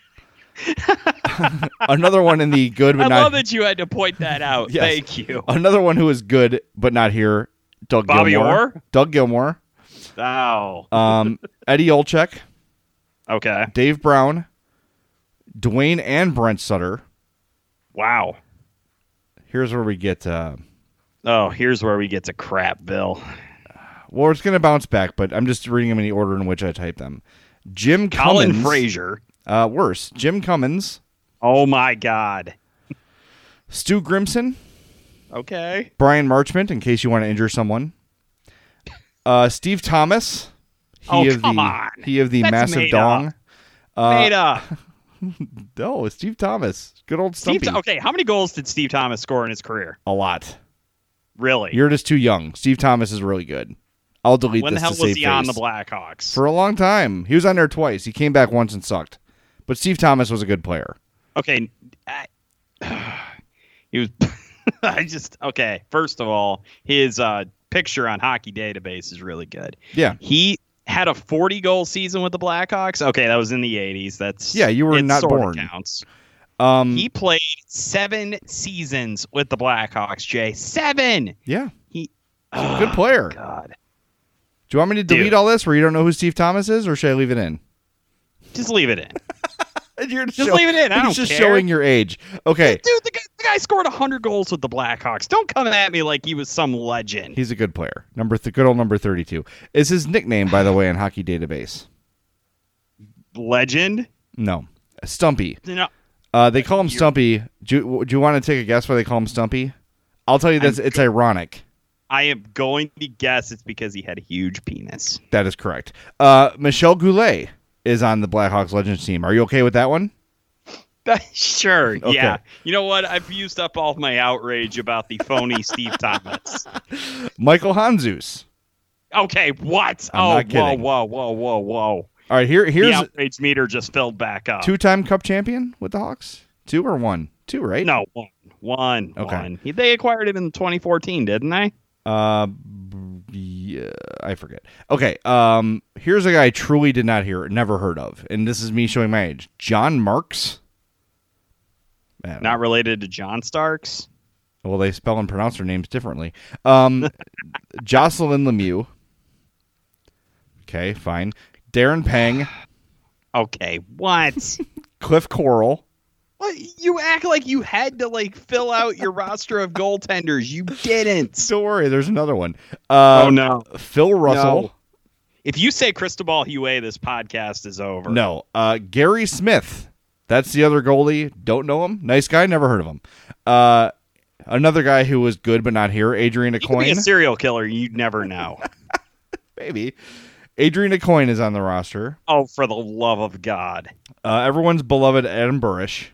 Another one in the good, but I not... love that you had to point that out. Yes. Thank you. Another one who is good, but not here. Doug Bobby Gilmore. Orr? Doug Gilmore. Oh. Um, Eddie Olczyk. Okay. Dave Brown. Dwayne and Brent Sutter. Wow. Here's where we get... Uh, Oh, here's where we get to Crapville. well, it's going to bounce back, but I'm just reading them in the order in which I type them. Jim Colin Cummins. Frazier. Uh, worse. Jim Cummins. Oh, my God. Stu Grimson. Okay. Brian Marchment, in case you want to injure someone. Uh, Steve Thomas. He Oh, of come the, on. He of the That's massive made dong. up. Uh, Made up. No, Steve Thomas. Good old Steve, Stumpy. okay, how many goals did Steve Thomas score in his career? A lot. Really? You're just too young. Steve Thomas is really good. I'll delete when the this hell to was save he on the face. Blackhawks? For a long time. He was on there twice. He came back once and sucked. But Steve Thomas was a good player. Okay. I, he was. I just. Okay. First of all, his uh, picture on Hockey Database is really good. Yeah. He had a forty goal season with the Blackhawks. Okay, that was in the eighties. That's Yeah, you were it not sorta born. Counts. Um, He played seven seasons with the Blackhawks. Jay, seven. yeah. He. He's a good player. God. Do you want me to delete Dude. all this where you don't know who Steve Thomas is, or should I leave it in? Just leave it in. You're Just leave it in. I He's don't just care. showing your age. Okay. Dude, the guy, the guy scored one hundred goals with the Blackhawks. Don't come at me like he was some legend. He's a good player. Number th- good old number thirty-two. Is his nickname, by the way, on Hockey Database? Legend? No. Stumpy. No. Uh, they call him Stumpy. Do you, do you want to take a guess why they call him Stumpy? I'll tell you this. I'm It's ironic. I am going to guess it's because he had a huge penis. That is correct. Uh, Michel Goulet is on the Blackhawks Legends team. Are you okay with that one? Sure, Okay. yeah. You know what? I've used up all of my outrage about the phony Steve Thomas. Michael Hanzus. Okay, what? I'm oh, not kidding. whoa, whoa, whoa, whoa, whoa. All right, here The here's outrage meter just filled back up. two-time Cup champion with the Hawks. Two or one? Two, right? No, one. One. Okay. One. He, they acquired him in twenty fourteen, didn't they? Uh, yeah, I forget. Okay, um, here's a guy I truly did not hear, never heard of, and this is me showing my age. John Marks. Man, Not related to John Starks. well, they spell and pronounce their names differently. Um, Jocelyn Lemieux. Okay, fine. Darren Pang. Okay, what? Cliff Coral. What? You act like you had to like fill out your roster of goaltenders. You didn't. Don't worry, there's another one. Uh, oh no, Phil Russell. No. If you say Cristobal Huet, this podcast is over. No. Uh, Gary Smith. That's the other goalie. Don't know him. Nice guy. Never heard of him. Uh, another guy who was good but not here. Adrian He could be a Aucoin. serial killer. You'd never know. Maybe. Adrian Aucoin is on the roster. Oh, for the love of God. Uh, everyone's beloved Adam Burish.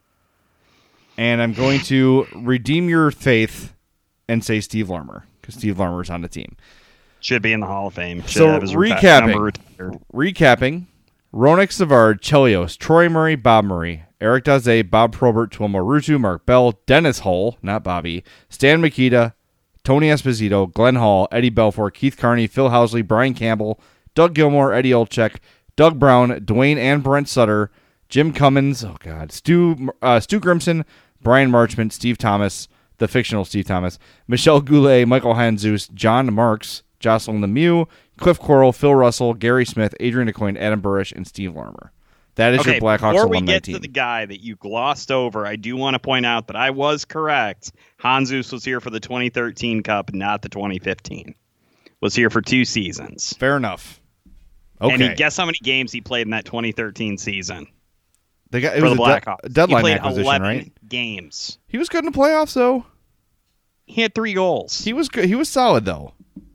And I'm going to redeem your faith and say Steve Larmer, because Steve Larmer's on the team. Should be in the Hall of Fame. Should So have his reti- recapping, number retired. recapping, Roenick, Savard, Chelios, Troy Murray, Bob Murray, Eric Daze, Bob Probert, Tuomo Rutu, Mark Bell, Dennis Hull, not Bobby, Stan Mikita, Tony Esposito, Glenn Hall, Eddie Belfour, Keith Carney, Phil Housley, Brian Campbell, Doug Gilmore, Eddie Olczyk, Doug Brown, Dwayne and Brent Sutter, Jim Cummins, oh God, Stu uh, Stu Grimson, Brian Marchment, Steve Thomas, the fictional Steve Thomas, Michelle Goulet, Michael Hanzus, John Marks, Jocelyn Lemieux, Cliff Coral, Phil Russell, Gary Smith, Adrian Aucoin, Adam Burish, and Steve Larmer. That is okay, your Blackhawks before we alumni get team. to the guy that you glossed over, I do want to point out that I was correct. Hanzus was here for the twenty thirteen Cup, not the twenty fifteen. Was here for two seasons. Fair enough. Okay. And he, guess how many games he played in that twenty thirteen season? They got, it for was the a de- Blackhawks. deadline he played acquisition, eleven right? games. He was good in the playoffs, though. He had three goals. He was good. He was solid, though.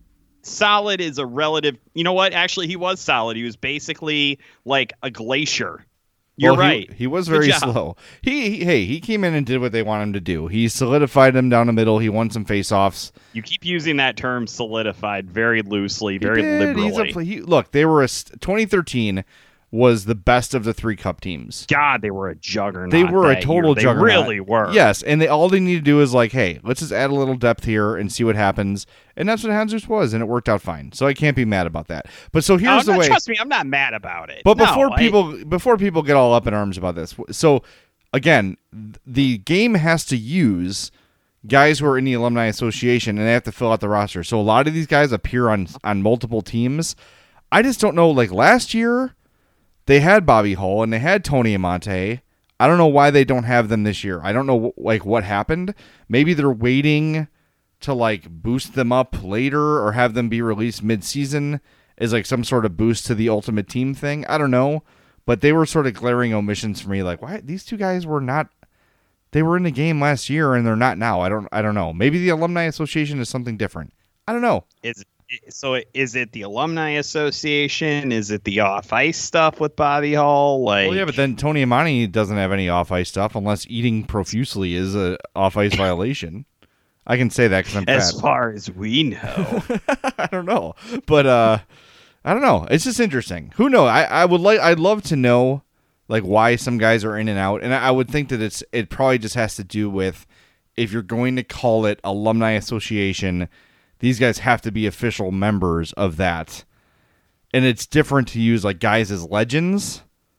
Solid is a relative. You know what? Actually, he was solid. He was basically like a glacier. You're Well, he- right. He, was Good very job. slow. He, he hey, he came in and did what they want him to do. He solidified them down the middle. He won some faceoffs. You keep using that term solidified very loosely, very He did. He's liberally. a, he, look, they were a st- twenty thirteen was the best of the three Cup teams. God, they were a juggernaut. They were a that total year. They juggernaut. really were. Yes, and they all they need to do is like, hey, let's just add a little depth here and see what happens. And that's what Hanzus was, and it worked out fine. So I can't be mad about that. But so here's Oh, the no, way. Trust me, I'm not mad about it. But No, before I- people before people get all up in arms about this, so again, th- the game has to use guys who are in the alumni association, and they have to fill out the roster. So a lot of these guys appear on on multiple teams. I just don't know. Like last year, they had Bobby Hull and they had Tony Amante. I don't know why they don't have them this year. I don't know like what happened. Maybe they're waiting to like boost them up later or have them be released mid-season as like some sort of boost to the Ultimate Team thing. I don't know, but they were sort of glaring omissions for me. Like, why these two guys were not? They were in the game last year and they're not now. I don't. I don't know. Maybe the Alumni Association is something different. I don't know. Is so? Is it the Alumni Association? Is it the off ice stuff with Bobby Hall? Like, Well, yeah, but then Tony Amani doesn't have any off ice stuff unless eating profusely is a off ice violation. I can say that because I'm as fat. far as we know, I don't know, but uh, I don't know. It's just interesting. Who knows? I, I would like. I'd love to know like why some guys are in and out, and I, I would think that it's it probably just has to do with if you're going to call it Alumni Association, these guys have to be official members of that, and it's different to use like guys as legends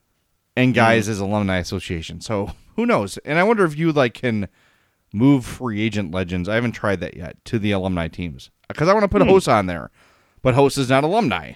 and guys mm. as Alumni Association. So who knows? And I wonder if you like can move free agent legends. I haven't tried that yet to the alumni teams because I want to put Hmm. a host on there, but host is not alumni.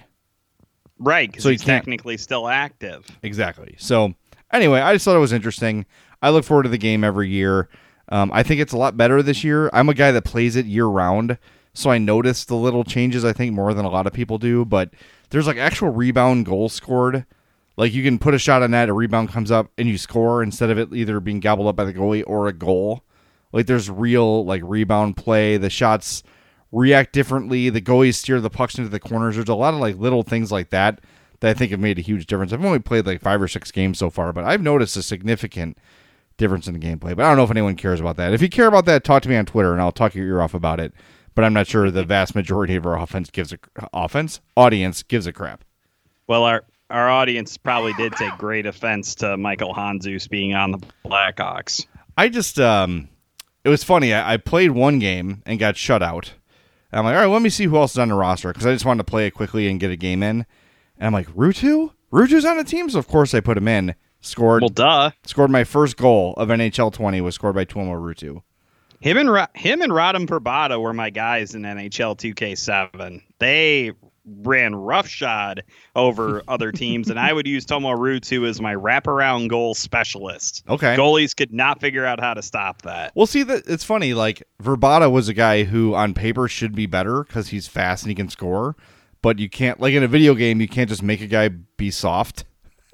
right? Because So you he's can't- technically still active. Exactly. So anyway, I just thought it was interesting. I look forward to the game every year. Um, I think it's a lot better this year. I'm a guy that plays it year round, so I notice the little changes, I think, more than a lot of people do. But there's like actual rebound goals scored. Like you can put a shot on net, a rebound comes up, and you score instead of it either being gobbled up by the goalie or a goal. Like there's real like rebound play. The shots react differently. The goalies steer the pucks into the corners. There's a lot of like little things like that that I think have made a huge difference. I've only played like five or six games so far, but I've noticed a significant difference in the gameplay. But I don't know if anyone cares about that. If you care about that, talk to me on Twitter and I'll talk your ear off about it. But I'm not sure the vast majority of our offense gives a offense audience gives a crap. Well, our our audience probably did take great offense to Michael Hanzus being on the Blackhawks. I just um. It was funny. I, I played one game and got shut out. And I'm like, all right, let me see who else is on the roster because I just wanted to play it quickly and get a game in. And I'm like, Rutu? Rutu's on the team, so of course I put him in. Scored. Well, duh. Scored my first goal of N H L twenty was scored by Tuomo Rutu. Him and Ra- him and Radom Perbata were my guys in N H L two K seven. They ran roughshod over other teams, and I would use Tuomo Rutu as my wraparound goal specialist. Okay. Goalies could not figure out how to stop that. Well, see, that it's funny. Like, Verbata was a guy who on paper should be better because he's fast and he can score. But you can't, like in a video game, you can't just make a guy be soft.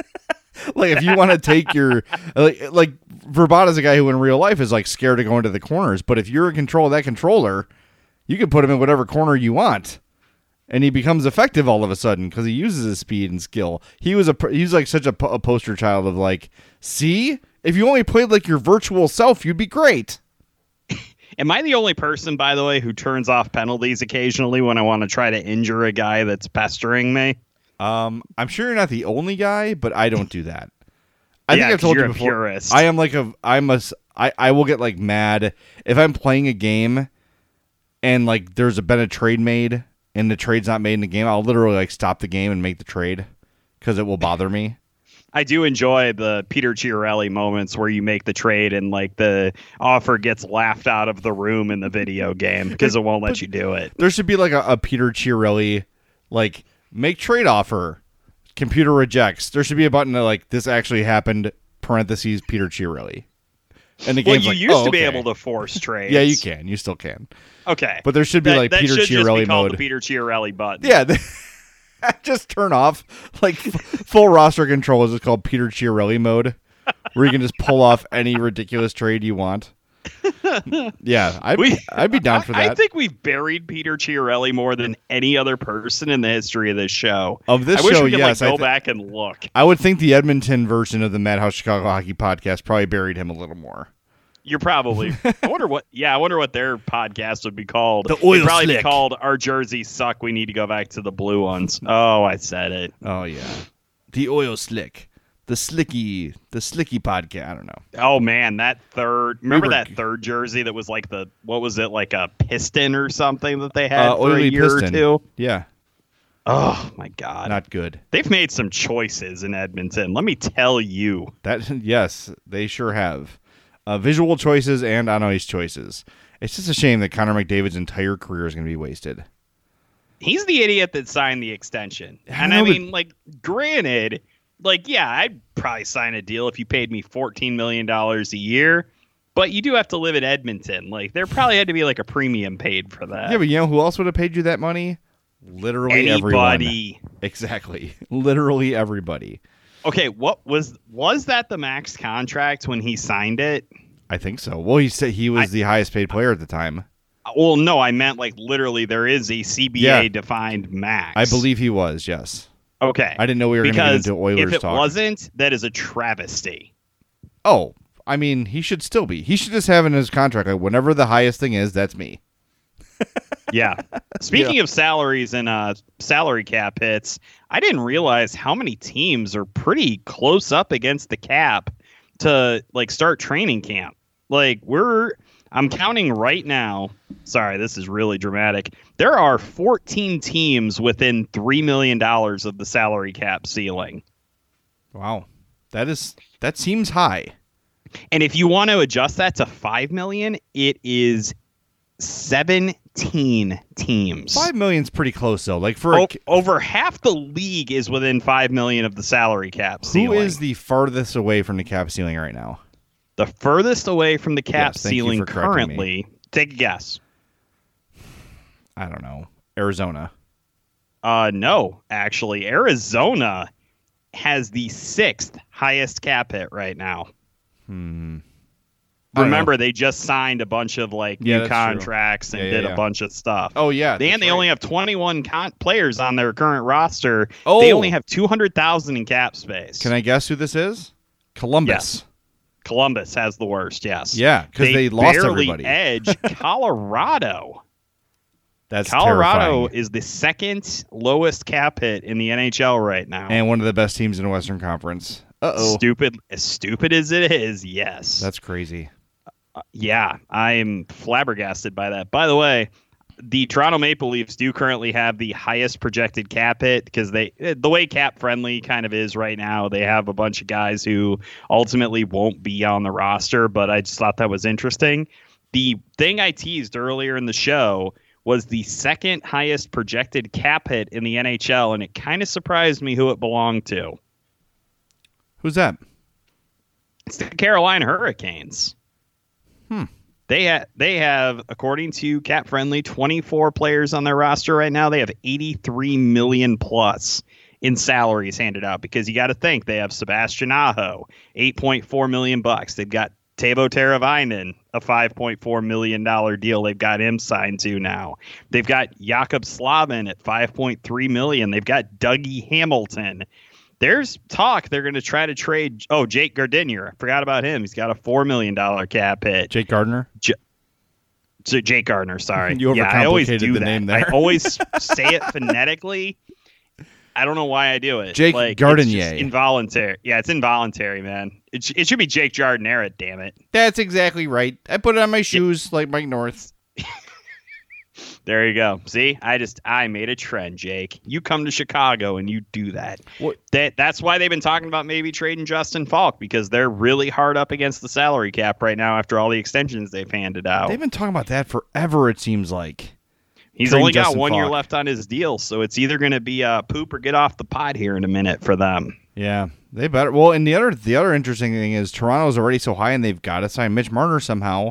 Like, if you want to take your, like, like Verbata's a guy who in real life is like scared to go into the corners. But if you're in control of that controller, you can put him in whatever corner you want. And he becomes effective all of a sudden because he uses his speed and skill. He was a he was like such a, a poster child of like, see, if you only played like your virtual self, you'd be great. Am I the only person, by the way, who turns off penalties occasionally when I want to try to injure a guy that's pestering me? Um, I'm sure you're not the only guy, but I don't do that. I yeah, think I've told you're you a before. Purist. I am like a I'm a I, I will get like mad if I'm playing a game and like there's a, been a trade made and the trade's not made in the game. I'll literally like stop the game and make the trade because it will bother me. I do enjoy the Peter Chiarelli moments where you make the trade and like the offer gets laughed out of the room in the video game because it won't let you do it. There should be like a, a Peter Chiarelli like make trade offer. Computer rejects. There should be a button that like this actually happened. Parentheses Peter Chiarelli. And the Well, game's you like, used oh, to be okay. able to force trades. Yeah, you can. You still can. Okay, but there should be that, like that Peter should just be Chiarelli called mode. The Peter Chiarelli button. Yeah, the, just turn off like f- full roster control is called Peter Chiarelli mode, where you can just pull off any ridiculous trade you want. Yeah, I'd, We- I'd be down for that. I think we've buried Peter Chiarelli more than any other person in the history of this show. Of this I wish show, we could yes, I like, go thi- back and look. I would think the Edmonton version of the Madhouse Chicago Hockey Podcast probably buried him a little more. You're probably. I wonder what. Yeah, I wonder what their podcast would be called. The Oil It'd probably Slick. be called "Our Jerseys Suck. We Need to Go Back to the Blue Ones." Oh, I said it. Oh yeah, the Oil Slick, the Slicky, the Slicky Podcast. I don't know. Oh man, that third. Remember were- that third jersey that was like the what was it like a piston or something that they had Uh, for a oily year piston. or two? Yeah, Oh my god, not good. they've made some choices in Edmonton. Let me tell you. That yes, they sure have. Uh, visual choices and on ice choices. It's just a shame that Connor McDavid's entire career is going to be wasted. He's the idiot that signed the extension. I And know, I but- mean, like, granted, like, yeah, I'd probably sign a deal if you paid me fourteen million dollars a year. But you do have to live in Edmonton. Like, there probably had to be like a premium paid for that. Yeah, but you know who else would have paid you that money? Literally Anybody. everyone. Exactly. Literally everybody. Okay, what was was that the max contract when he signed it? I think so. Well, he said he was I- the highest paid player at the time. Well, no, I meant like literally there is a C B A Yeah. defined max. I believe he was, yes. Okay. I didn't know we were going to get Because into Oilers if it talk. wasn't, that is a travesty. Oh, I mean, he should still be. He should just have in his contract, like, whenever the highest thing is, that's me. Yeah. Speaking of salaries and uh, salary cap hits, I didn't realize how many teams are pretty close up against the cap to like start training camp. Like we're, I'm counting right now. Sorry, this is really dramatic. There are fourteen teams within three million dollars of the salary cap ceiling. Wow. That is, that seems high. And if you want to adjust that to five million, it is seventeen teams. Five million's pretty close, though. Like, for O- a, over half the league is within five million of the salary cap who ceiling. is the farthest away from the cap ceiling right now? the furthest away from the cap Yes, thank you ceiling for correcting currently? Take a guess. I don't know. Arizona. Uh, no, actually, Arizona has the sixth highest cap hit right now. Hmm. I don't Remember, know. they just signed a bunch of like Yeah, new that's true. contracts and Yeah, yeah, did yeah. a bunch of stuff. Oh, yeah. They, and that's they right. only have twenty-one con- players on their current roster. Oh. They only have two hundred thousand in cap space. Can I guess who this is? Columbus. Yes. Columbus has the worst, yes. Yeah, 'cause they lost barely everybody. edge Colorado. That's Colorado terrifying. is the second lowest cap hit in the N H L right now. And one of the best teams in the Western Conference. Uh-oh. Stupid, as stupid as it is, yes. That's crazy. Uh, yeah, I'm flabbergasted by that. By the way, the Toronto Maple Leafs do currently have the highest projected cap hit because they, the way cap friendly kind of is right now, they have a bunch of guys who ultimately won't be on the roster. But I just thought that was interesting. The thing I teased earlier in the show was the second highest projected cap hit in the N H L, and it kind of surprised me who it belonged to. Who's that? It's the Carolina Hurricanes. Hmm. They ha- they have, according to Cap Friendly, twenty-four players on their roster right now. They have eighty-three million plus in salaries handed out because you got to think they have Sebastian Aho, eight point four million bucks. They've got Teuvo Teravainen, a five point four million dollars deal. They've got him signed to now. They've got Jakob Slavin at five point three million dollars. They've got Dougie Hamilton. There's talk they're going to try to trade. Oh, Jake Gardiner. I forgot about him. He's got a four million dollars cap hit. Jake Gardner? J- so Jake Gardner, sorry. You yeah, I always overcomplicated do the that. name I there. always say it phonetically. I don't know why I do it. Jake like, Gardinier. It's just involuntary. Yeah, it's involuntary, man. It, sh- it should be Jake Jardinera, damn it. That's exactly right. I put it on my shoes like Mike North. There you go. See, I just I made a trend, Jake. You come to Chicago and you do that. What? That that's why they've been talking about maybe trading Justin Falk, because they're really hard up against the salary cap right now after all the extensions they've handed out. They've been talking about that forever, it seems like. He's Trading only got Justin one year Falk. left on his deal, so it's either going to be uh, poop or get off the pot here in a minute for them. Yeah, they better. Well, and the other the other interesting thing is Toronto's already so high, and they've got to sign Mitch Marner somehow.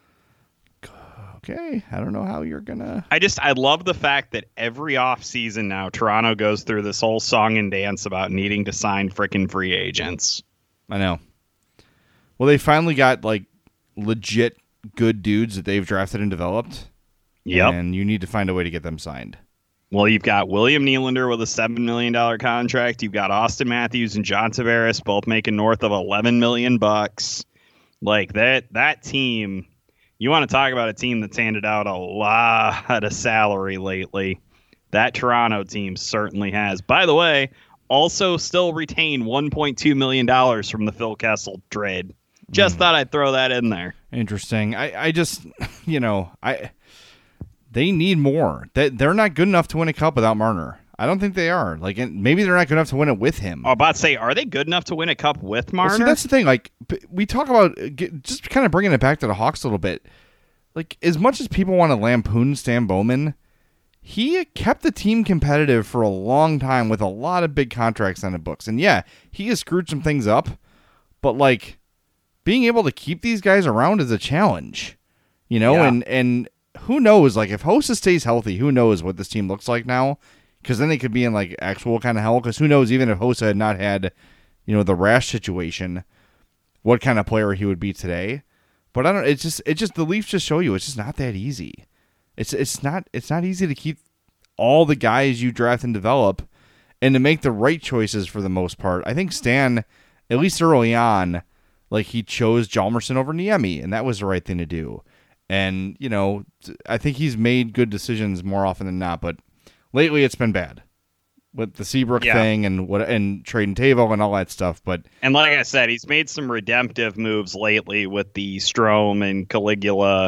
Okay, I don't know how you're gonna. I just I love the fact that every offseason now Toronto goes through this whole song and dance about needing to sign frickin' free agents. I know. Well, they finally got like legit good dudes that they've drafted and developed. Yep. And you need to find a way to get them signed. Well, you've got William Nylander with a seven million dollars contract. You've got Austin Matthews and John Tavares both making north of eleven million bucks. Like that that team, you want to talk about a team that's handed out a lot of salary lately. That Toronto team certainly has. By the way, also still retain one point two million dollars from the Phil Kessel trade. Just mm. thought I'd throw that in there. Interesting. I, I just, you know, I... They need more. They, they're not good enough to win a cup without Marner. I don't think they are. Like, maybe they're not good enough to win it with him. I was about to say, are they good enough to win a cup with Marner? Well, see, that's the thing. Like, we talk about just kind of bringing it back to the Hawks a little bit. Like, as much as people want to lampoon Stan Bowman, he kept the team competitive for a long time with a lot of big contracts on the books. And yeah, he has screwed some things up, but like, being able to keep these guys around is a challenge, you know. Yeah. And and. Who knows? Like, if Hossa stays healthy, who knows what this team looks like now? Because then they could be in, like, actual kind of hell. Because who knows, even if Hossa had not had, you know, the rash situation, what kind of player he would be today. But I don't, it's just, it just, the Leafs just show you it's just not that easy. It's it's not, it's not easy to keep all the guys you draft and develop and to make the right choices for the most part. I think Stan, at least early on, like, he chose Hjalmarsson over Niemi, and that was the right thing to do. And, you know, I think he's made good decisions more often than not, but lately it's been bad with the Seabrook yeah. thing and what and trading Tavo and all that stuff. But and like I said, he's made some redemptive moves lately with the Strome and Caligula,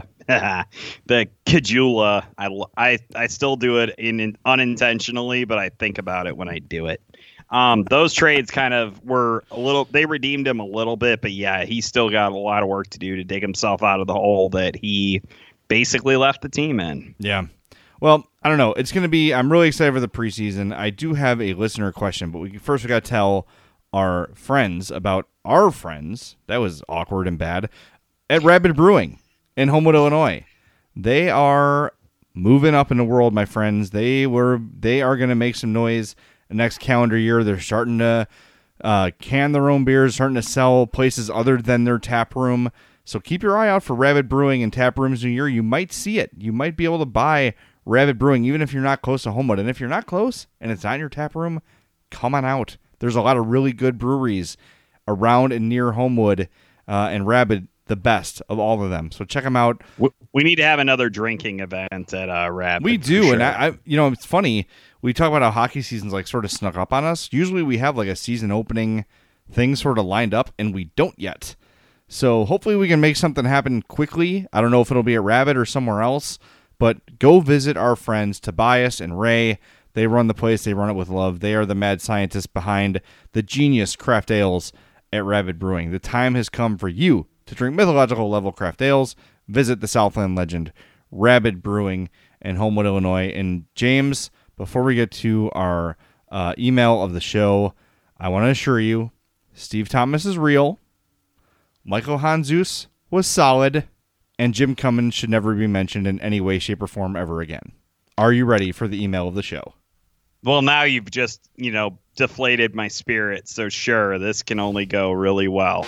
the Kajula. I, I, I still do it in, in unintentionally, but I think about it when I do it. Um, those trades kind of were a little, they redeemed him a little bit, but yeah, he's still got a lot of work to do to dig himself out of the hole that he basically left the team in. Yeah. Well, I don't know. It's going to be, I'm really excited for the preseason. I do have a listener question, but we first we got to tell our friends about our friends. That was awkward and bad. At Rabid Brewing in Homewood, Illinois. They are moving up in the world, my friends. They were, they are going to make some noise. The next calendar year, they're starting to uh, can their own beers, starting to sell places other than their tap room. So keep your eye out for Rabid Brewing and tap rooms new year. You might see it. You might be able to buy Rabid Brewing, even if you're not close to Homewood. And if you're not close and it's not in your tap room, come on out. There's a lot of really good breweries around and near Homewood, uh, and Rabid, the best of all of them. So check them out. We need to have another drinking event at uh, Rabid. We do, sure. and I, I, you know, it's funny. We talk about how hockey season's like sort of snuck up on us. Usually we have like a season opening thing sort of lined up, and we don't yet. So hopefully we can make something happen quickly. I don't know if it'll be at Rabid or somewhere else, but go visit our friends Tobias and Ray. They run the place. They run it with love. They are the mad scientists behind the genius craft ales at Rabid Brewing. The time has come for you to drink mythological level craft ales. Visit the Southland legend, Rabid Brewing in Homewood, Illinois. And James, before we get to our uh, email of the show, I want to assure you, Steve Thomas is real, Michael Hanzus was solid, and Jim Cummins should never be mentioned in any way, shape, or form ever again. Are you ready for the email of the show? Well, now you've just, you know, deflated my spirit, so sure, this can only go really well.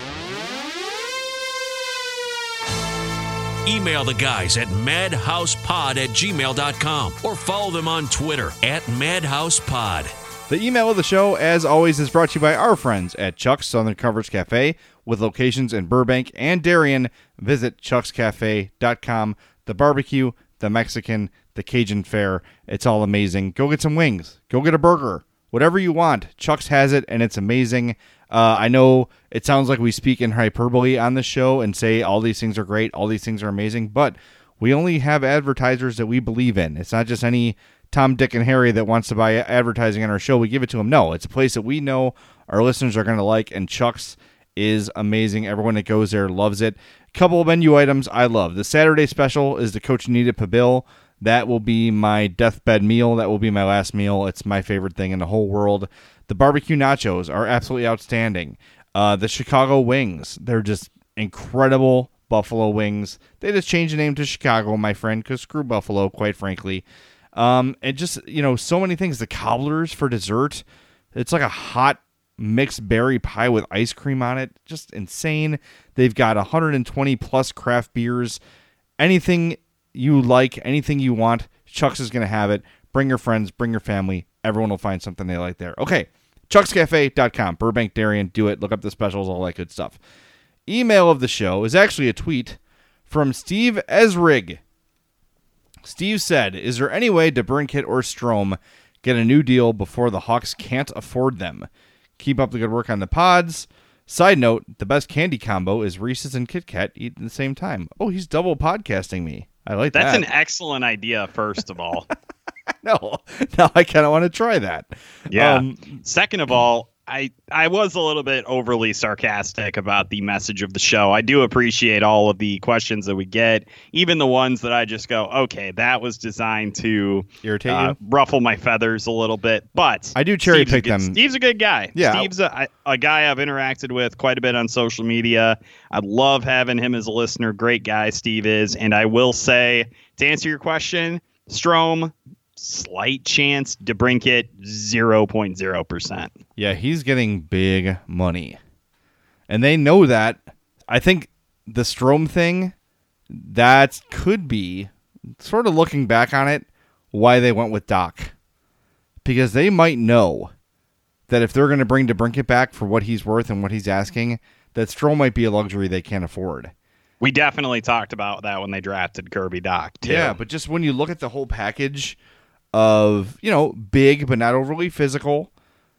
Email the guys at madhousepod at gmail dot com or follow them on Twitter at madhousepod. The email of the show, as always, is brought to you by our friends at Chuck's Southern Comforts Cafe, with locations in Burbank and Darien. Visit chucks cafe dot com. The barbecue, the Mexican, the Cajun fare, it's all amazing. Go get some wings. Go get a burger. Whatever you want, Chuck's has it, and it's amazing. Uh, I know it sounds like we speak in hyperbole on the show and say all these things are great, all these things are amazing, but we only have advertisers that we believe in. It's not just any Tom, Dick, and Harry that wants to buy advertising on our show. We give it to them. No, it's a place that we know our listeners are going to like, and Chuck's is amazing. Everyone that goes there loves it. A couple of menu items I love. The Saturday special is the Cochinita Pibil. That will be my deathbed meal. That will be my last meal. It's my favorite thing in the whole world. The barbecue nachos are absolutely outstanding. Uh, the Chicago wings, they're just incredible buffalo wings. They just changed the name to Chicago, my friend, because screw Buffalo, quite frankly. Um, and just, you know, so many things. The cobblers for dessert. It's like a hot mixed berry pie with ice cream on it. Just insane. They've got one hundred twenty plus craft beers. Anything you like, anything you want, Chuck's is going to have it. Bring your friends, bring your family. Everyone will find something they like there. Okay, chucks cafe dot com. Burbank Darien, do it. Look up the specials, all that good stuff. Email of the show is actually a tweet from Steve Esrig. Steve said, is there any way DeBrincat or Strome get a new deal before the Hawks can't afford them? Keep up the good work on the pods. Side note, the best candy combo is Reese's and Kit Kat eat at the same time. Oh, he's double podcasting me. I like That's that. That's an excellent idea, first of all. no, now I kind of want to try that. Yeah. Um, Second of all, I, I was a little bit overly sarcastic about the message of the show. I do appreciate all of the questions that we get, even the ones that I just go, okay, that was designed to irritate uh, you, ruffle my feathers a little bit. But I do cherry Steve's pick good, them. Steve's a good guy. Yeah. Steve's a, a guy I've interacted with quite a bit on social media. I love having him as a listener. Great guy, Steve is. And I will say, to answer your question, Strome, slight chance. DeBrincat, zero point zero percent. Yeah, he's getting big money. And they know that. I think the Strome thing, that could be, sort of looking back on it, why they went with Doc. Because they might know that if they're going to bring DeBrincat back for what he's worth and what he's asking, that Strome might be a luxury they can't afford. We definitely talked about that when they drafted Kirby Doc, too. Yeah, but just when you look at the whole package of, you know, big but not overly physical,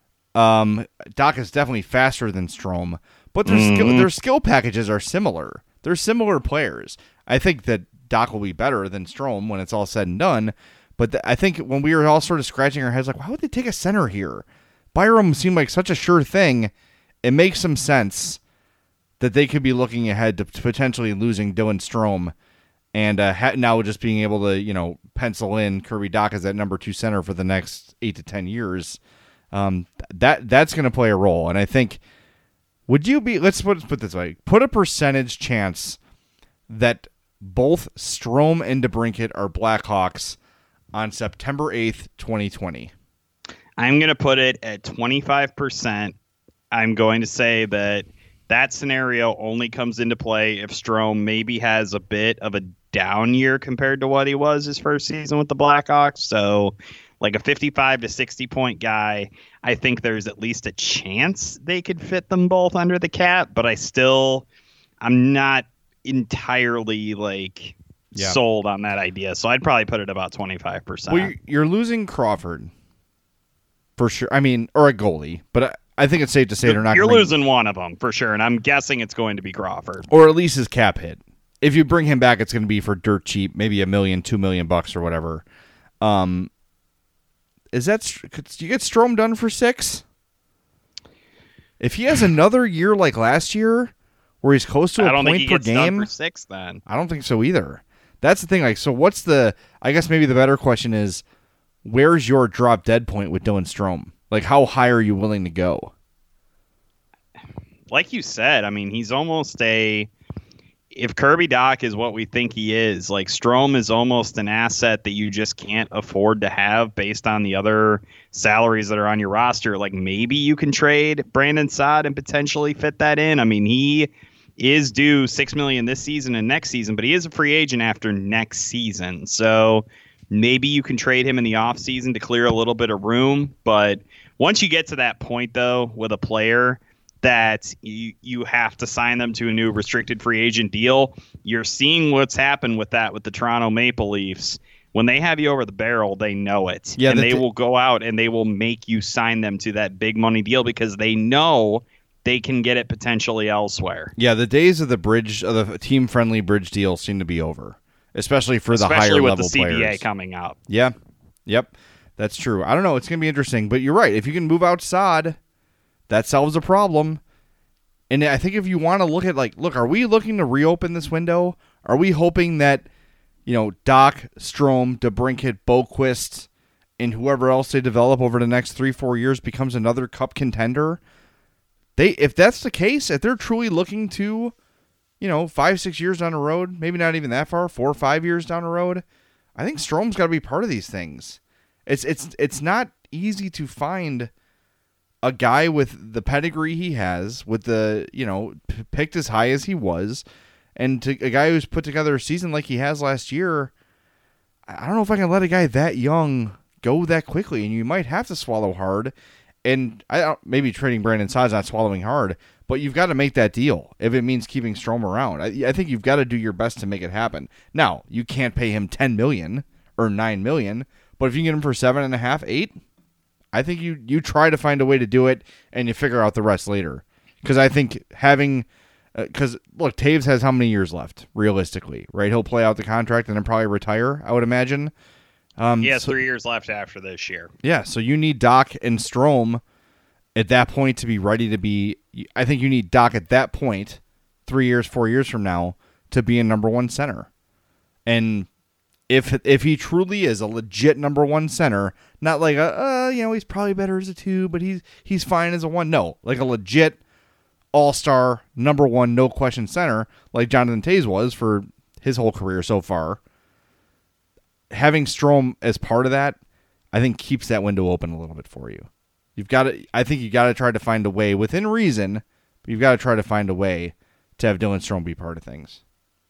um, Doc is definitely faster than Strome, but their, mm-hmm. skill, their skill packages are similar. They're similar players. I think that Doc will be better than Strome when it's all said and done, but th- I think when we were all sort of scratching our heads like, why would they take a center here? Byram seemed like such a sure thing. It makes some sense that they could be looking ahead to potentially losing Dylan Strome and uh, ha- now just being able to, you know, pencil in Kirby Doc as that number two center for the next eight to ten years. Um, that that's going to play a role. And I think, would you be, let's put, let's put it this way, put a percentage chance that both Strome and DeBrincat are Blackhawks on September eighth, twenty twenty. I'm going to put it at twenty-five percent. I'm going to say that that scenario only comes into play if Strome maybe has a bit of a down year compared to what he was his first season with the Blackhawks. So like a fifty-five to sixty point guy, I think there's at least a chance they could fit them both under the cap, but I still, I'm not entirely like yeah. sold on that idea. So I'd probably put it about twenty-five percent. Well, you're losing Crawford for sure. I mean, or a goalie, but I, I think it's safe to say you're, they're not. You're bring, losing one of them for sure, and I'm guessing it's going to be Crawford, or at least his cap hit. If you bring him back, it's going to be for dirt cheap, maybe a million, two million bucks or whatever. Um, is that could you get Strome done for six? If he has another year like last year, where he's close to a I don't point think he per gets game, done for six. Then I don't think so either. That's the thing. Like, so what's the? I guess maybe the better question is, where's your drop dead point with Dylan Strome? Like, how high are you willing to go? Like you said, I mean, he's almost a. If Kirby Doc is what we think he is, like Strome is almost an asset that you just can't afford to have based on the other salaries that are on your roster. Like maybe you can trade Brandon Saad and potentially fit that in. I mean, he is due six million dollars this season and next season, but he is a free agent after next season. So maybe you can trade him in the offseason to clear a little bit of room. But once you get to that point, though, with a player that you, you have to sign them to a new restricted free agent deal, you're seeing what's happened with that with the Toronto Maple Leafs. When they have you over the barrel, they know it. Yeah, and the they th- will go out and they will make you sign them to that big money deal because they know they can get it potentially elsewhere. Yeah, the days of the bridge, of the team-friendly bridge deals seem to be over, especially for especially the higher with level the C B A players coming up. Yeah, yep, that's true. I don't know. It's going to be interesting, but you're right. If you can move out Saad, that solves a problem. And I think if you want to look at, like, look, are we looking to reopen this window? Are we hoping that, you know, Doc, Strome, DeBrincat, Boquist, and whoever else they develop over the next three, four years becomes another Cup contender? They, if that's the case, if they're truly looking to, you know, five, six years down the road, maybe not even that far, four or five years down the road, I think Strome's got to be part of these things. It's it's it's not easy to find a guy with the pedigree he has, with the, you know, p- picked as high as he was, and to a guy who's put together a season like he has last year. I don't know if I can let a guy that young go that quickly, and you might have to swallow hard. And I don't, maybe trading Brandon Saad's not swallowing hard, but you've got to make that deal if it means keeping Strome around. I, I think you've got to do your best to make it happen. Now, you can't pay him ten million dollars or nine million dollars, but if you can get him for seven and a half, eight, I think you you try to find a way to do it, and you figure out the rest later. Because I think having, because uh, look, Taves has how many years left realistically, right? He'll play out the contract and then probably retire, I would imagine. Um, He has so, three years left after this year. Yeah, so you need Doc and Strome at that point to be ready to be. I think you need Doc at that point, three years, four years from now, to be a number one center. And if if he truly is a legit number one center, not like a uh, you know, he's probably better as a two, but he's he's fine as a one. No, like a legit all-star number one, no question center, like Jonathan Taves was for his whole career so far. Having Strome as part of that, I think keeps that window open a little bit for you. You've got to, I think you got to try to find a way within reason, but you've got to try to find a way to have Dylan Strome be part of things.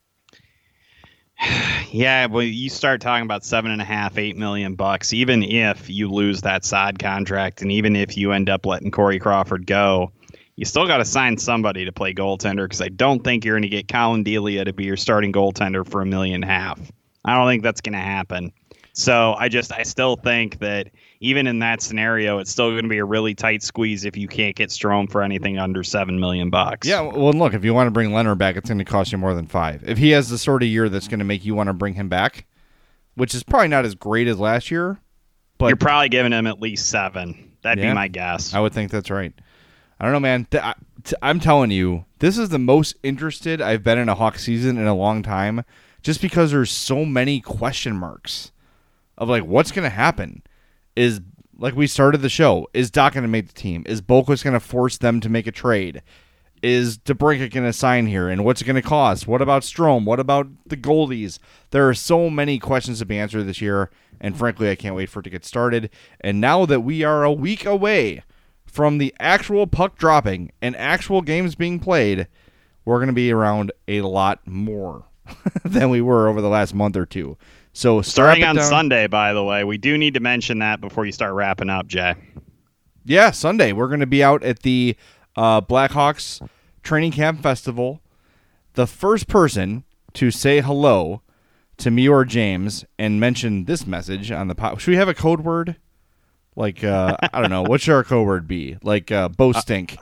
Yeah, well, you start talking about seven and a half, eight million bucks. Even if you lose that Saad contract, and even if you end up letting Corey Crawford go, you still got to sign somebody to play goaltender. Because I don't think you're going to get Colin Delia to be your starting goaltender for a million and a half. I don't think that's going to happen. So I just, I still think that even in that scenario, it's still going to be a really tight squeeze if you can't get Strome for anything under seven million bucks. Yeah, well, look, if you want to bring Leonard back, it's going to cost you more than five. If he has the sort of year that's going to make you want to bring him back, which is probably not as great as last year, but you're probably giving him at least seven. That'd yeah, be my guess. I would think that's right. I don't know, man. I'm telling you, this is the most interested I've been in a Hawk season in a long time, just because there's so many question marks of like what's going to happen. Is, like we started the show, is Doc going to make the team? Is Boquist going to force them to make a trade? Is DeBrincat going to sign here? And what's it going to cost? What about Strome? What about the goalies? There are so many questions to be answered this year, and frankly, I can't wait for it to get started. And now that we are a week away from the actual puck dropping and actual games being played, we're going to be around a lot more than we were over the last month or two. So starting on down. Sunday, by the way, we do need to mention that before you start wrapping up, Jay. Yeah, Sunday we're going to be out at the uh, Blackhawks Training Camp Festival. The first person to say hello to me or James and mention this message on the pod. Should we have a code word? Like uh, I don't know. What should our code word be? Like uh, Bo Stink.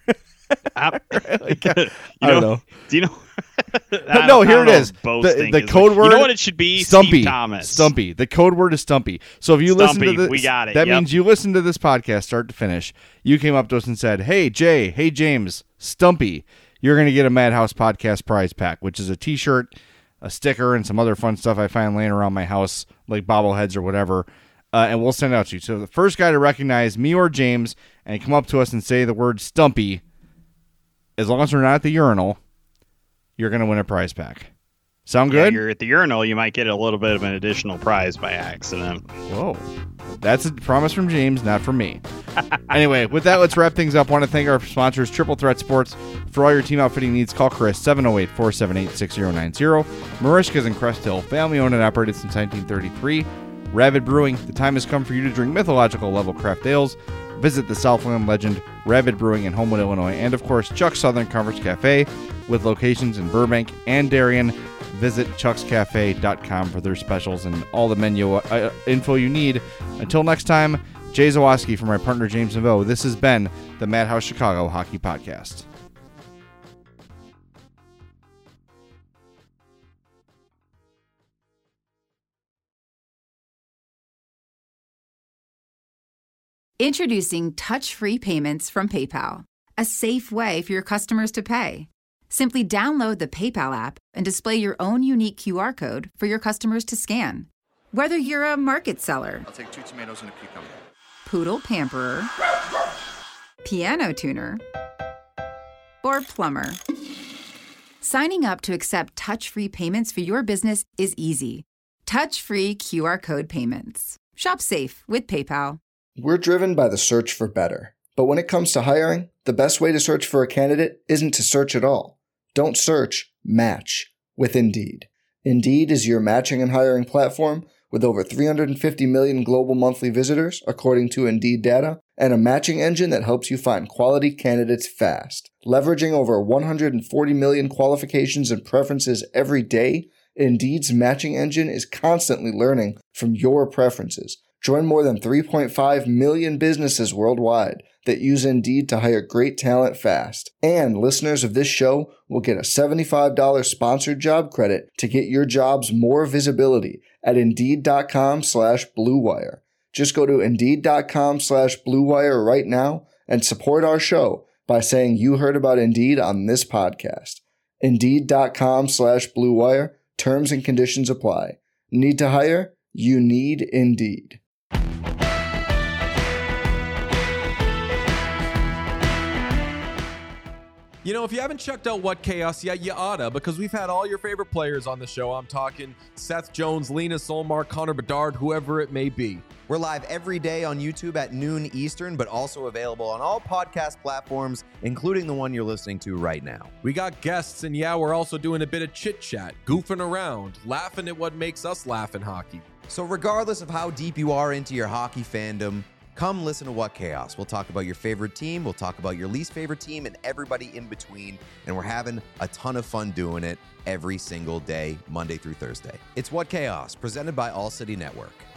Uh, like, uh, I don't know. Do you know? I, no, here it is. The, the code like, word. You know what it should be? Stumpy. Steve Thomas. Stumpy. The code word is Stumpy. So if you Stumpy, listen to this, we got it. That yep. means you listen to this podcast start to finish. You came up to us and said, "Hey Jay, hey James, Stumpy, you're going to get a Madhouse Podcast prize pack, which is a T-shirt, a sticker, and some other fun stuff I find laying around my house, like bobbleheads or whatever." Uh, and we'll send it out to you. So the first guy to recognize me or James and come up to us and say the word Stumpy, as long as we're not at the urinal, you're going to win a prize pack. Sound good? Yeah, you're at the urinal, you might get a little bit of an additional prize by accident. Whoa. That's a promise from James, not from me. Anyway, with that, let's wrap things up. I want to thank our sponsors, Triple Threat Sports. For all your team outfitting needs, call Chris, seven oh eight, four seven eight, six oh nine oh. Marishka's in Crest Hill, family-owned and operated since nineteen thirty-three. Ravid Brewing, the time has come for you to drink mythological level craft ales. Visit the Southland legend, Ravid Brewing in Homewood, Illinois. And, of course, Chuck's Southern Comforts Cafe. with locations in Burbank and Darien. Visit chucks cafe dot com for their specials and all the menu uh, info you need. Until next time, Jay Zawoski for my partner James Neveau. This has been the Madhouse Chicago Hockey Podcast. Introducing touch-free payments from PayPal, a safe way for your customers to pay. Simply download the PayPal app and display your own unique Q R code for your customers to scan. Whether you're a market seller, I'll take two tomatoes and a cucumber. poodle pamperer, piano tuner, or plumber, signing up to accept touch-free payments for your business is easy. Touch-free Q R code payments. Shop safe with PayPal. We're driven by the search for better. But when it comes to hiring, the best way to search for a candidate isn't to search at all. Don't search, match with Indeed. Indeed is your matching and hiring platform with over three hundred fifty million global monthly visitors, according to Indeed data, and a matching engine that helps you find quality candidates fast. Leveraging over one hundred forty million qualifications and preferences every day, Indeed's matching engine is constantly learning from your preferences. Join more than three point five million businesses worldwide that use Indeed to hire great talent fast. And listeners of this show will get a seventy-five dollars sponsored job credit to get your jobs more visibility at Indeed.com slash Blue Wire. Just go to Indeed.com slash Blue Wire right now and support our show by saying you heard about Indeed on this podcast. Indeed.com slash Blue Wire. Terms and conditions apply. Need to hire? You need Indeed. You know, if you haven't checked out What Chaos yet, you oughta, because we've had all your favorite players on the show. I'm talking Seth Jones, Lena Solmar, Connor Bedard, whoever it may be. We're live every day on YouTube at noon Eastern, but also available on all podcast platforms, including the one you're listening to right now. We got guests, and yeah, we're also doing a bit of chit-chat, goofing around, laughing at what makes us laugh in hockey. So regardless of how deep you are into your hockey fandom, come listen to What Chaos. We'll talk about your favorite team, we'll talk about your least favorite team, and everybody in between, and we're having a ton of fun doing it every single day, Monday through Thursday. It's What Chaos, presented by All City Network.